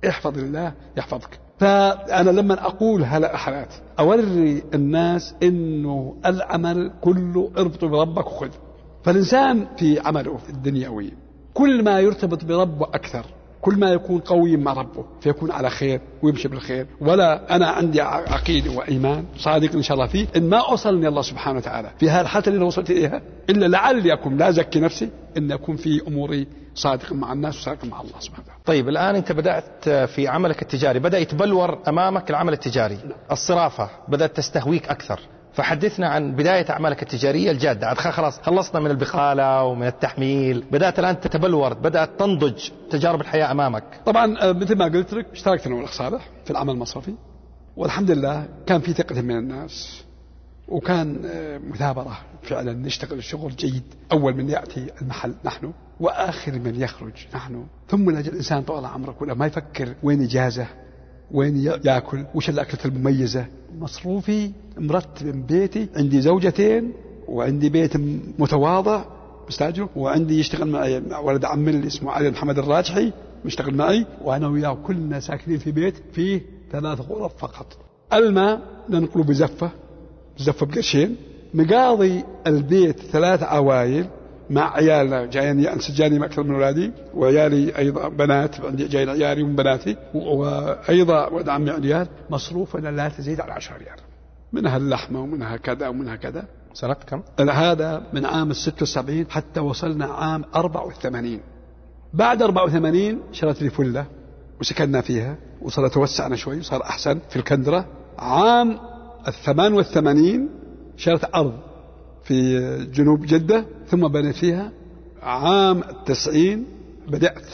احفظ الله يحفظك. فأنا لما أقول هلا حالات أوري الناس إنه العمل كله اربطوا بربك وخذ. فالإنسان في عمله الدنيوي كل ما يرتبط بربه أكثر كل ما يكون قوي مع ربه فيكون على خير ويمشي بالخير. ولا أنا عندي عقيدة وإيمان صادق إن شاء الله فيه إن ما أوصلني الله سبحانه وتعالى في هالحالة اللي وصلت إليها إلا لعلي أكون لا أزكي نفسي إن أكون في أموري صادق مع الناس وصادق مع الله سبحانه وتعالى. طيب الآن أنت بدأت في عملك التجاري، بدأ يتبلور أمامك العمل التجاري، الصرافة بدأت تستهويك أكثر، فحدثنا عن بداية أعمالك التجارية الجادة. عاد خلاص خلصنا من البخالة ومن التحميل، بدأت الآن تتبلور، بدأت تنضج تجارب الحياة أمامك. طبعا مثل ما قلت لك اشتركت أنا والأخ صالح في العمل المصرفي، والحمد لله كان في ثقة من الناس وكان مثابرة فعلا، نشتغل الشغل جيد. أول من يأتي المحل نحن، وآخر من يخرج نحن. ثم نجد الإنسان طول عمره كله ما يفكر وين إجازة وين يأكل وش الأكلة المميزة. مصروفي مرتب بيتي، عندي زوجتين وعندي بيت متواضع مستأجر، وعندي يشتغل معي ولد عمي اللي اسمه علي محمد الراجحي يشتغل معي، وأنا وياه كلنا ساكنين في بيت فيه ثلاث غرف فقط. الماء ننقله بزفة زفة بقرشين، مقاضي البيت ثلاث عوائل مع عيالنا جايين أنسجاني أكثر من أولادي، وعيالي أيضا بنات عندي جايين عيالي وبناتي، وأيضا ولد عمي عيال. مصروفنا لا تزيد على عشرة ريال، منها اللحمة ومنها كذا ومنها كذا. سنة كم؟ هذا من عام الستة والسبعين حتى وصلنا عام أربعة وثمانين. بعد أربعة وثمانين شريت لي فلة وسكننا فيها وصار توسعنا شوي وصار أحسن في الكندرة. عام الثمان والثمانين شريت أرض في جنوب جدة ثم بنيت فيها. عام التسعين بدأت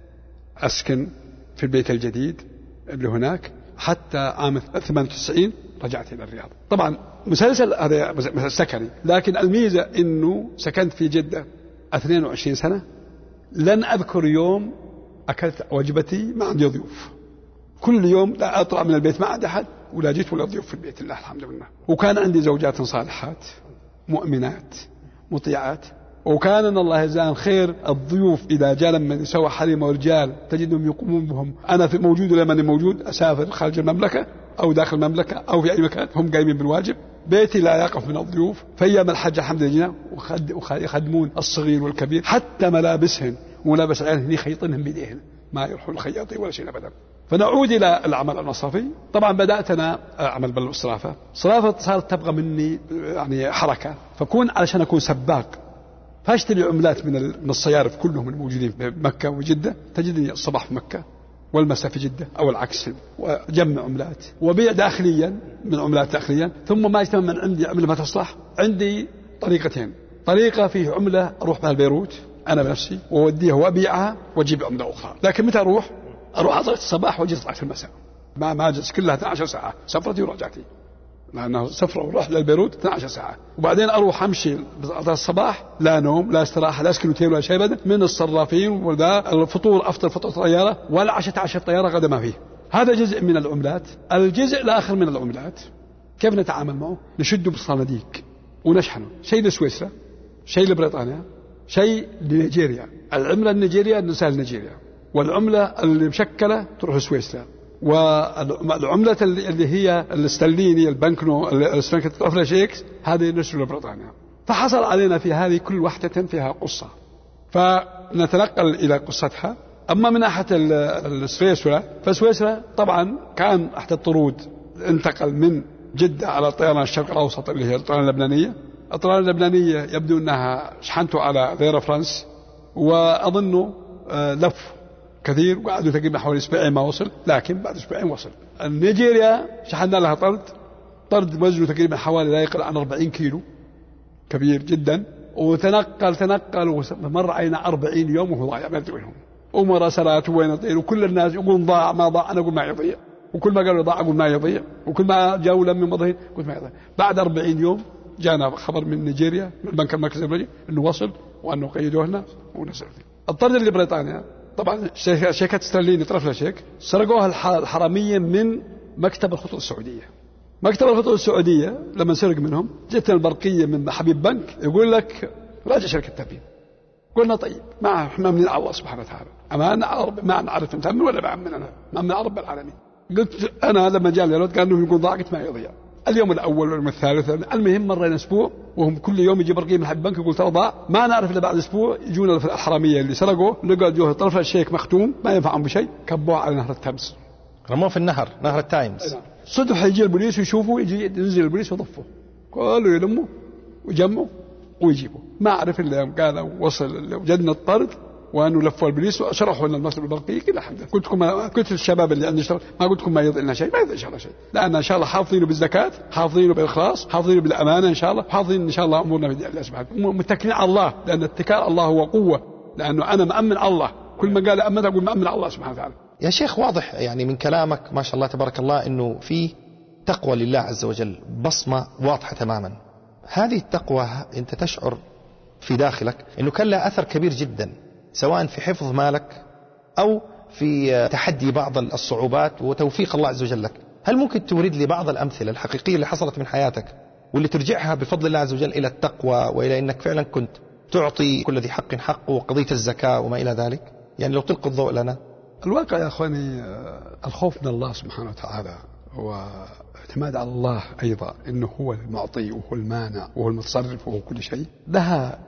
أسكن في البيت الجديد اللي هناك، حتى عام الثمانية وتسعين رجعت إلى الرياض. طبعا مسلسل هذا مسلسل سكني، لكن الميزة إنه سكنت في جدة اثنين وعشرين سنة، لن أذكر يوم أكلت وجبتي ما عندي ضيوف. كل يوم لا أطلع من البيت ما عندي أحد ولا جيت ولا ضيوف في البيت، الله الحمد لله. وكان عندي زوجات صالحات مؤمنات مطيعات، وكان ان الله يجزاهم خير الضيوف اذا جاء لما يسوى حريم ورجال تجدهم يقومون بهم. انا في موجود ولا ماني موجود اسافر خارج المملكه او داخل المملكه او في اي مكان هم قايمين بالواجب. بيتي لا يقف من الضيوف. في ايام الحج الحمد لله ويخدمون الصغير والكبير، حتى ملابسهن وملابس عيالهن يخيطنهم بيديهن، ما يروحوا الخياطين ولا شيء ابدا. فنعود الى العمل المصرفي. طبعا بدات انا اعمل بالصرافه. الصرافه صارت تبغى مني يعني حركه، فكون علشان اكون سباق فاشتري عملات من من الصيارف كلهم الموجودين في مكه وجده. تجدني الصباح في مكه والمساء في جده او العكس، وجمع عملات وبيع داخليا من عملات داخليا. ثم ما يجتمع من عندي عمله ما تصلح، عندي طريقتين. طريقه فيه عمله اروح بها البيروت انا بنفسي واوديها وابيعها واجيب عمله اخرى. لكن متى اروح؟ اروح على طريقة الصباح واجي طلعت في المساء، ما ما اجلس كلها اثنتي عشرة ساعه سفرتي ورجعتي، لانه سفره وروح للبيروت اثنتي عشرة ساعه. وبعدين اروح امشي الصباح لا نوم لا استراحه لا اسكن ولا شيء ابدا، من الصرافين وذا الفطور افطر فطور طياره والعشاء عشاء طياره غدا ما فيه. هذا جزء من العملات. الجزء الاخر من العملات كيف نتعامل معه؟ نشده بالصناديق ونشحنه، شيء لسويسرا، شيء لبريطانيا، شيء لنيجيريا. العمله النيجيريا نرسل نيجيريا، والعملة اللي مشكلة تروح لسويسرا، والعملة اللي هي الاسترليني البنكنو الأفلا شيكس هذه نرسل لبريطانيا. فحصل علينا في هذه كل واحدة فيها قصة، فنتنقل إلى قصتها. أما من ناحية السويسرا، فسويسرا طبعا كان أحد الطرود انتقل من جدة على طيران الشرق الأوسط اللي هي الطيران اللبنانية. الطيران اللبنانية يبدو أنها شحنته على غير فرنس، وأظنه لف كثير وقعدوا تقريبا حوالي اسبوعين ما وصل، لكن بعد اسبوعين وصل. نيجيريا شحنا لها طرد، طرد وزنه تقريبا حوالي لا يقل عن أربعين كيلو، كبير جدا. وتنقل تنقل ومر علينا أربعين يوم وهو ضايع ما ادري وينهم، ومراسلات وين يطير، وكل الناس يقولون ضاع ما ضاع، انا اقول ما يضيع، وكل ما قالوا ضاع اقول ما يضيع، وكل ما جاوا لم مضين قلت ما يضيع. بعد أربعين يوم جانا خبر من نيجيريا من البنك المركزي البلدي انه وصل وانه قيدوه لنا ونزل. الطرد اللي بريطانيا طبعا شيكات استرليني طرف لا شيك سرقوها الحرامية من مكتب الخطوط السعودية. مكتب الخطوط السعودية لما سرق منهم جتنا البرقية من حبيب بنك يقول لك راجع شركة تأمين. قلنا طيب ما احنا من الله سبحانه وتعالى، أما أنا ما نعرف نتأمن ولا بعمل أنا ما من رب العالمين. قلت أنا لما جاء اليرود قال إنه يقول ضاقت ما يضيع. اليوم الأول واليوم الثالث المهم مرة أسبوع وهم كل يوم يجي برقيم الحب بنك يقول ترى ضاع. ما نعرف إلا بعد أسبوع يجونا الحرامية اللي سرقوا لقوا جوه طرف الشيك مختوم ما ينفعهم بشيء كبوه على نهر التامس، رموه في النهر نهر التايمز. صدق يجي البوليس ويشوفوا يجي ينزل البوليس ويضفوا كله يلموا ويجمعوا ويجيبوا. ما أعرف إلا يوم قالوا وصل وجدنا الطرد وأنه لفوا البوليس وشرحوا لنا المسألة البرقية كل الحمد لله. قلت لكم قلت الشباب اللي عندي اشتغل ما قلت لكم ما يضيع لنا شيء، ما يضيع إن شاء الله شيء، لأن إن شاء الله حافظينه بالزكاة، حافظينه بالإخلاص، حافظينه بالأمانة إن شاء الله، حافظين إن شاء الله أمورنا في الله سبحانه، متكلين على الله، لأن اتكال الله هو قوة، لأنه أنا مأمن الله، كل ما قال أمن أقول مأمن الله سبحانه وتعالى. يا شيخ واضح يعني من كلامك ما شاء الله تبارك الله إنه في تقوى لله عز وجل، بصمة واضحة تماما. هذه التقوى أنت تشعر في داخلك إنه كان لها أثر كبير جدا، سواء في حفظ مالك أو في تحدي بعض الصعوبات وتوفيق الله عز وجل لك. هل ممكن تورد لي بعض الأمثلة الحقيقية اللي حصلت من حياتك واللي ترجعها بفضل الله عز وجل إلى التقوى وإلى أنك فعلا كنت تعطي كل ذي حق حقه وقضية الزكاة وما إلى ذلك؟ يعني لو تلقي الضوء لنا. الواقع يا أخواني الخوف من الله سبحانه وتعالى واعتماد على الله أيضا إنه هو المعطي وهو المانع وهو المتصرف وهو كل شيء، لها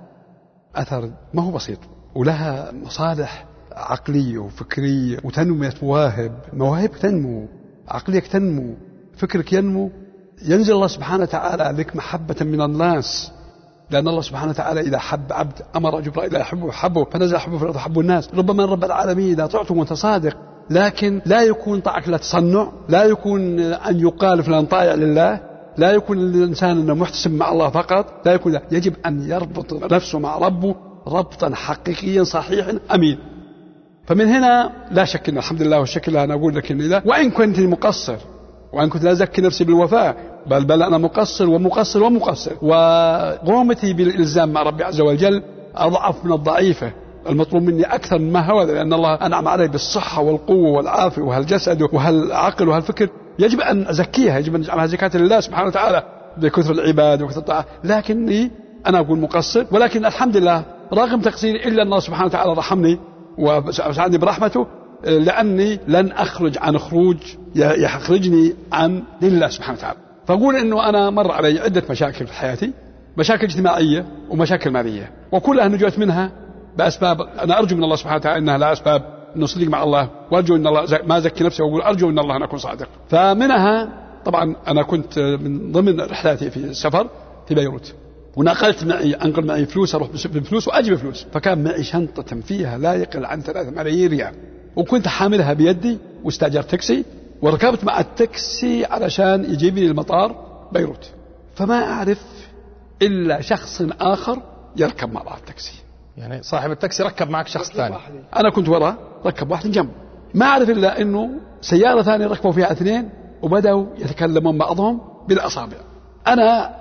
أثر ما هو بسيط، ولها مصالح عقلية وفكرية وتنمية مواهب، مواهب تنمو، عقليك تنمو، فكرك ينمو، ينزل الله سبحانه وتعالى لك محبة من الناس، لأن الله سبحانه وتعالى إذا حب عبد أمر جبرائيل إذا يحبه حبه فنزل حبه في الأرض حبه الناس. ربما رب العالمين إذا تعطوا وأنت صادق، لكن لا يكون طاعك لا تصنع، لا يكون أن يقال فلان طائع لله، لا يكون الإنسان أنه محتسب مع الله فقط، لا يكون لا. يجب أن يربط نفسه مع ربه ربطا حقيقيا صحيحا أمين. فمن هنا لا شك أن الحمد لله والشكر له أنا أقول لك إني لا، وإن كنت مقصر وإن كنت لا أزكي نفسي بالوفاء، بل بل أنا مقصر ومقصر ومقصر، وقومتي بالإلزام مع ربي عز وجل أضعف من الضعيفة، المطلوب مني أكثر مما هو، لأن الله أنعم علي بالصحة والقوة والعافية وهالجسد وهالعقل وهالفكر، يجب أن أزكيها، يجب أن أجعلها زكاة لله سبحانه وتعالى بكثر العباد وكثر الطاعة. لكني أنا أقول مقصر، ولكن الحمد لله رغم تقصيري إلا الله سبحانه وتعالى رحمني وساعدني برحمته، لأني لن أخرج عن خروج يخرجني عن دين الله سبحانه وتعالى. فأقول إنه أنا مر علي عدة مشاكل في حياتي، مشاكل اجتماعية ومشاكل مالية، وكلها نجوت منها بأسباب أنا أرجو من الله سبحانه وتعالى إنها لا أسباب إنه صديق مع الله، وأرجو إن الله ما زكي نفسي، وأقول أرجو إن الله أن أكون صادق. فمنها طبعا أنا كنت من ضمن رحلاتي في السفر في بيروت، ونقلت معي أنقل معي فلوس أروح بفلوس وأجيب فلوس، فكان معي شنطة فيها لا يقل عن ثلاثة ملايين ريال، وكنت حاملها بيدي واستأجرت تاكسي وركبت مع التاكسي علشان يجيبني المطار بيروت. فما أعرف إلا شخص آخر يركب مع بعض التاكسي، يعني صاحب التاكسي ركب معك شخص ثاني، أنا كنت وراء ركب واحد جنب. ما أعرف إلا إنه سيارة ثانية ركبوا فيها اثنين وبدأوا يتكلمون بعضهم بالأصابع. أنا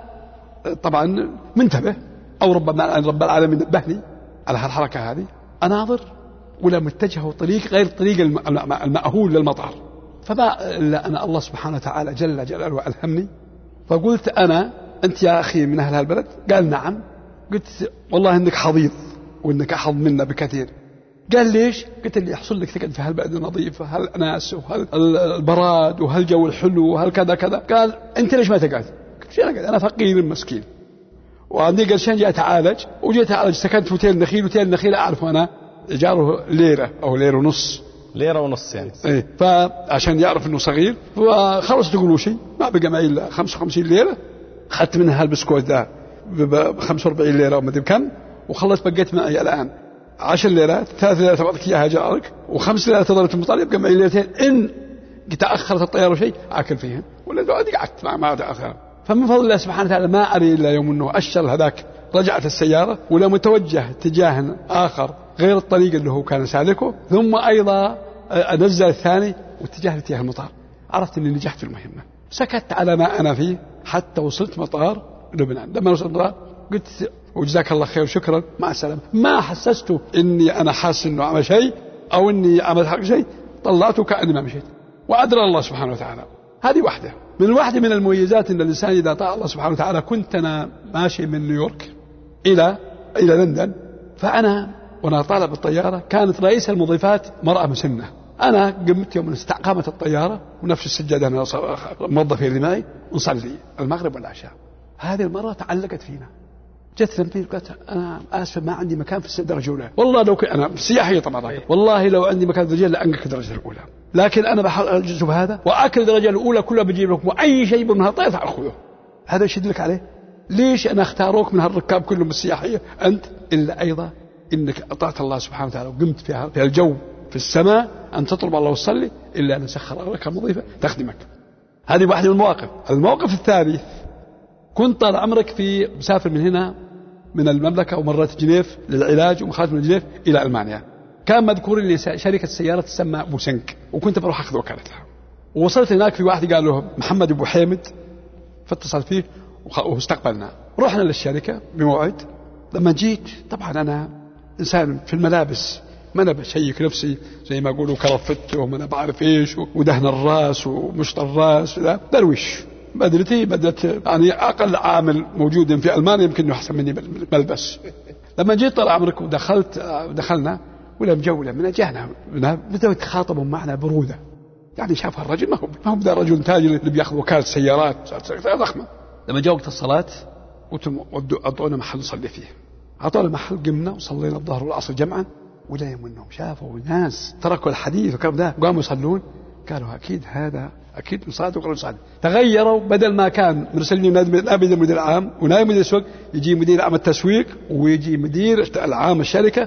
طبعا منتبه، أو ربما رب العالمين نبهني على هالحركة هذه، أناظر ولا متجهه طريق غير الطريق المأهول للمطار. فما إلا أن الله سبحانه وتعالى جل جلاله ألهمني، فقلت أنا أنت يا أخي من أهل هالبلد؟ قال نعم. قلت والله إنك حظيظ وإنك أحظ منا بكثير. قال ليش؟ قلت اللي يحصل لك تقعد في هالبلد النظيفة، هالناس وهالبراد وهالجو الحلو وهالكذا كذا. قال أنت ليش ما تقعد؟ قلت شو أنا أنا فقير مسكين وعندي قرشين جاي أتعالج، وجيت أعالج سكنت في اوتيل نخيل، اوتيل نخيل أعرف أنا إيجاره ليرة أو ليرة ونص، ليرة ونص يعني إيه. فعشان يعرف إنه صغير فخلص تقولوا شيء ما بقى معي إلا خمسة وخمسين ليرة، أخذت منها البسكوت ده ب خمسة وأربعين ليرة وما أدري كم، وخلص بقيت معي الآن عشر ليرات، ثلاث ليرات تعطيك إياها جارك، وخمس ليرات تضرب المطار، يبقى معي ليرتين إن تأخرت الطيارة وشيء آكل فيهن، ولا دعوة قعدت مع ما تأخر. فمن فضل الله سبحانه وتعالى ما أري إلا يوم أنه أشر هذاك رجعت السيارة ولا متوجه اتجاه آخر غير الطريق اللي هو كان سالكه، ثم أيضا أنزل الثاني واتجاه اتجاه المطار. عرفت أني نجحت في المهمة، سكت على ما أنا فيه حتى وصلت مطار لبنان. لما وصلت مطار قلت وجزاك الله خير شكرا مع السلامة. ما حسست إني أنا حاسس إنه عمل شيء أو إني عملت حق شيء، طلعته كأني ما مشيت، وأدرى الله سبحانه وتعالى. هذه واحدة من الواحدة من المميزات إن الإنسان إذا طاع الله سبحانه وتعالى. كنت أنا ماشي من نيويورك إلى إلى لندن فأنا وأنا طالع بالطيارة كانت رئيس المضيفات مرأة مسنة. أنا قمت يوم استقامت الطيارة ونفس السجادة أنا موظفين اللي معي ونصلي المغرب والعشاء. هذه المرة تعلقت فينا، جت لمبي قالت أنا آسف ما عندي مكان في الدرجة الأولى. والله لو كنت أنا سياحية طبعا، والله لو عندي مكان في الدرجة لأنقلك الدرجة الأولى، لكن أنا بحاول أجذب هذا وأكل الدرجة الأولى كلها بجيب لكم وأي شيء منها طيف أخذه. هذا يشد لك عليه. ليش أنا اختاروك من هالركاب كلهم السياحية أنت؟ إلا أيضا إنك أطعت الله سبحانه وتعالى وقمت فيها في الجو في السماء أن تطلب الله وتصلي، إلا أن سخر لك مضيفة تخدمك. هذه واحدة من المواقف. الموقف الثالث كنت طال عمرك في مسافر من هنا من المملكة ومرات جنيف للعلاج ومخرج من جنيف إلى ألمانيا. كان مذكور لي شركة سيارة تسمى بوسنك وكنت بروح أخذ وكالتها. ووصلت هناك في واحد قال له محمد أبو حامد، فاتصل فيه واستقبلنا. رحنا للشركة بموعد. لما جيت طبعا أنا إنسان في الملابس ما أنا بشيك نفسي زي ما يقولوا كرفت وما أنا بعرف إيش ودهن الراس ومشط الراس لا درويش. بدلتي بدلت يعني أقل عامل موجود في ألمانيا يمكن يحسن مني بالملبس. لما جيت طلع عمرك ودخلت دخلنا ولا مجولة من أجانا بدأوا يتخاطبوا معنا برودة. يعني شاف الرجل ما هو ما هو ده رجل تاجر اللي بياخذ وكالة سيارات ضخمة. لما جاء وقت الصلاة قلت أعطونا محل نصلي فيه. أعطونا المحل قمنا وصلينا الظهر والعصر جمعا. ولا منهم شافوا ناس تركوا الحديث وكانوا ده قاموا يصلون. قالوا أكيد هذا أكيد مصادق وقالوا صادق. تغيروا بدل ما كان مرسلين نائب المدير العام ونائب مدير السوق يجي مدير عام التسويق ويجي مدير العام الشركة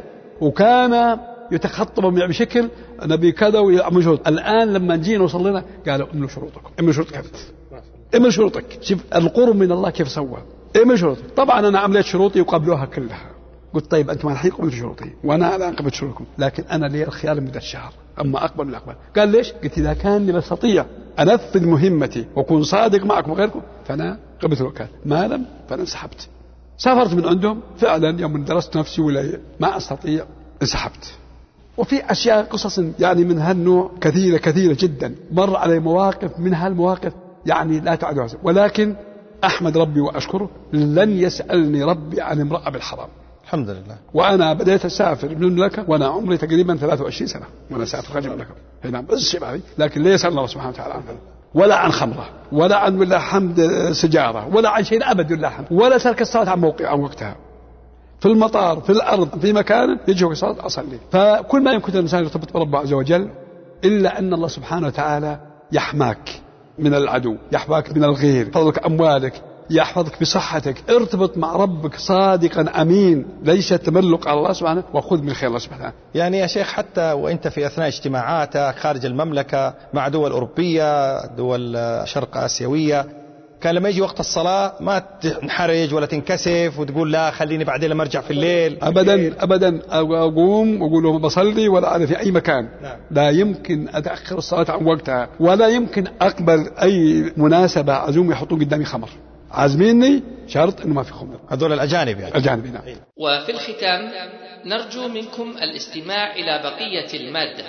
وكان يتخطبوا بشكل نبي كذا ويعمل شروط. الآن لما جينا وصلينا قالوا املوا شروطكم املوا شروطك املوا شروطك. شوف القرب من الله كيف سوى املوا شروطك. طبعا أنا عملت شروطي وقبلوها كلها. قلت طيب أنتم الحين قبلوا شروطي وأنا الآن قبلت شروطكم لكن أنا لي الخيار لمدة شهر أما أقبل ولا أقبل. قال ليش؟ قلت إذا كان بستطيع أنفذ مهمتي وأكون صادق معكم وغيركم فأنا قبلت الوكالة، ما لم فأنا انسحبت. سافرت من عندهم فعلا يوم درست نفسي ولا ما أستطيع انسحبت. وفي أشياء قصص يعني من هالنوع كثيرة كثيرة جدا مر علي مواقف من هالمواقف يعني لا تعد. ولكن أحمد ربي وأشكره لن يسألني ربي عن امرأة بالحرام الحمد لله. وأنا بديت أسافر من المملكة وأنا عمري تقريبا ثلاثة وعشرين سنة وأنا أسافر خارج المملكة هنا بس الشيء هذه. لكن ليس الله سبحانه وتعالى عنه ولا عن خمرة ولا عن ولا حمد سجارة ولا عن شيء أبد ولا حمد ولا ترك الصلاة عن موقع عن وقتها في المطار في الأرض في مكان يجي الصلاة أصلي. فكل ما يمكن الإنسان يرتبط بربه عز وجل إلا أن الله سبحانه وتعالى يحماك من العدو يحماك من الغير يحفظك أموالك يحفظك بصحتك. ارتبط مع ربك صادقا أمين ليس تملق على الله سبحانه وخذ من خير الله سبحانه. يعني يا شيخ حتى وانت في أثناء اجتماعاتك خارج المملكة مع دول أوروبية دول شرق آسيوية كان لما يجي وقت الصلاة ما تنحرج ولا تنكسف وتقول لا خليني بعدين لما ارجع في الليل؟ أبدا أبدا أقوم وأقول لهم بصلي ولا أنا في أي مكان. نعم. لا يمكن أتأخر الصلاة عن وقتها ولا يمكن أقبل أي مناسبة عزوم يحطون قدامي خمر. عازميني شرط انه ما في خمر. هذول الاجانب يعني اجانب نعم. وفي الختام نرجو منكم الاستماع الى بقية المادة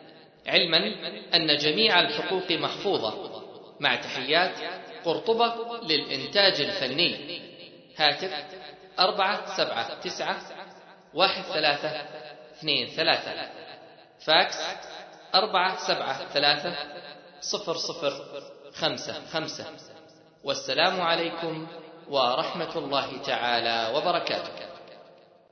علما ان جميع الحقوق محفوظة مع تحيات قرطبة للإنتاج الفني. هاتف أربعة سبعة تسعة واحد ثلاثة اثنين ثلاثة. فاكس أربعة سبعة ثلاثة صفر صفر خمسة خمسة. والسلام عليكم ورحمة الله تعالى وبركاته.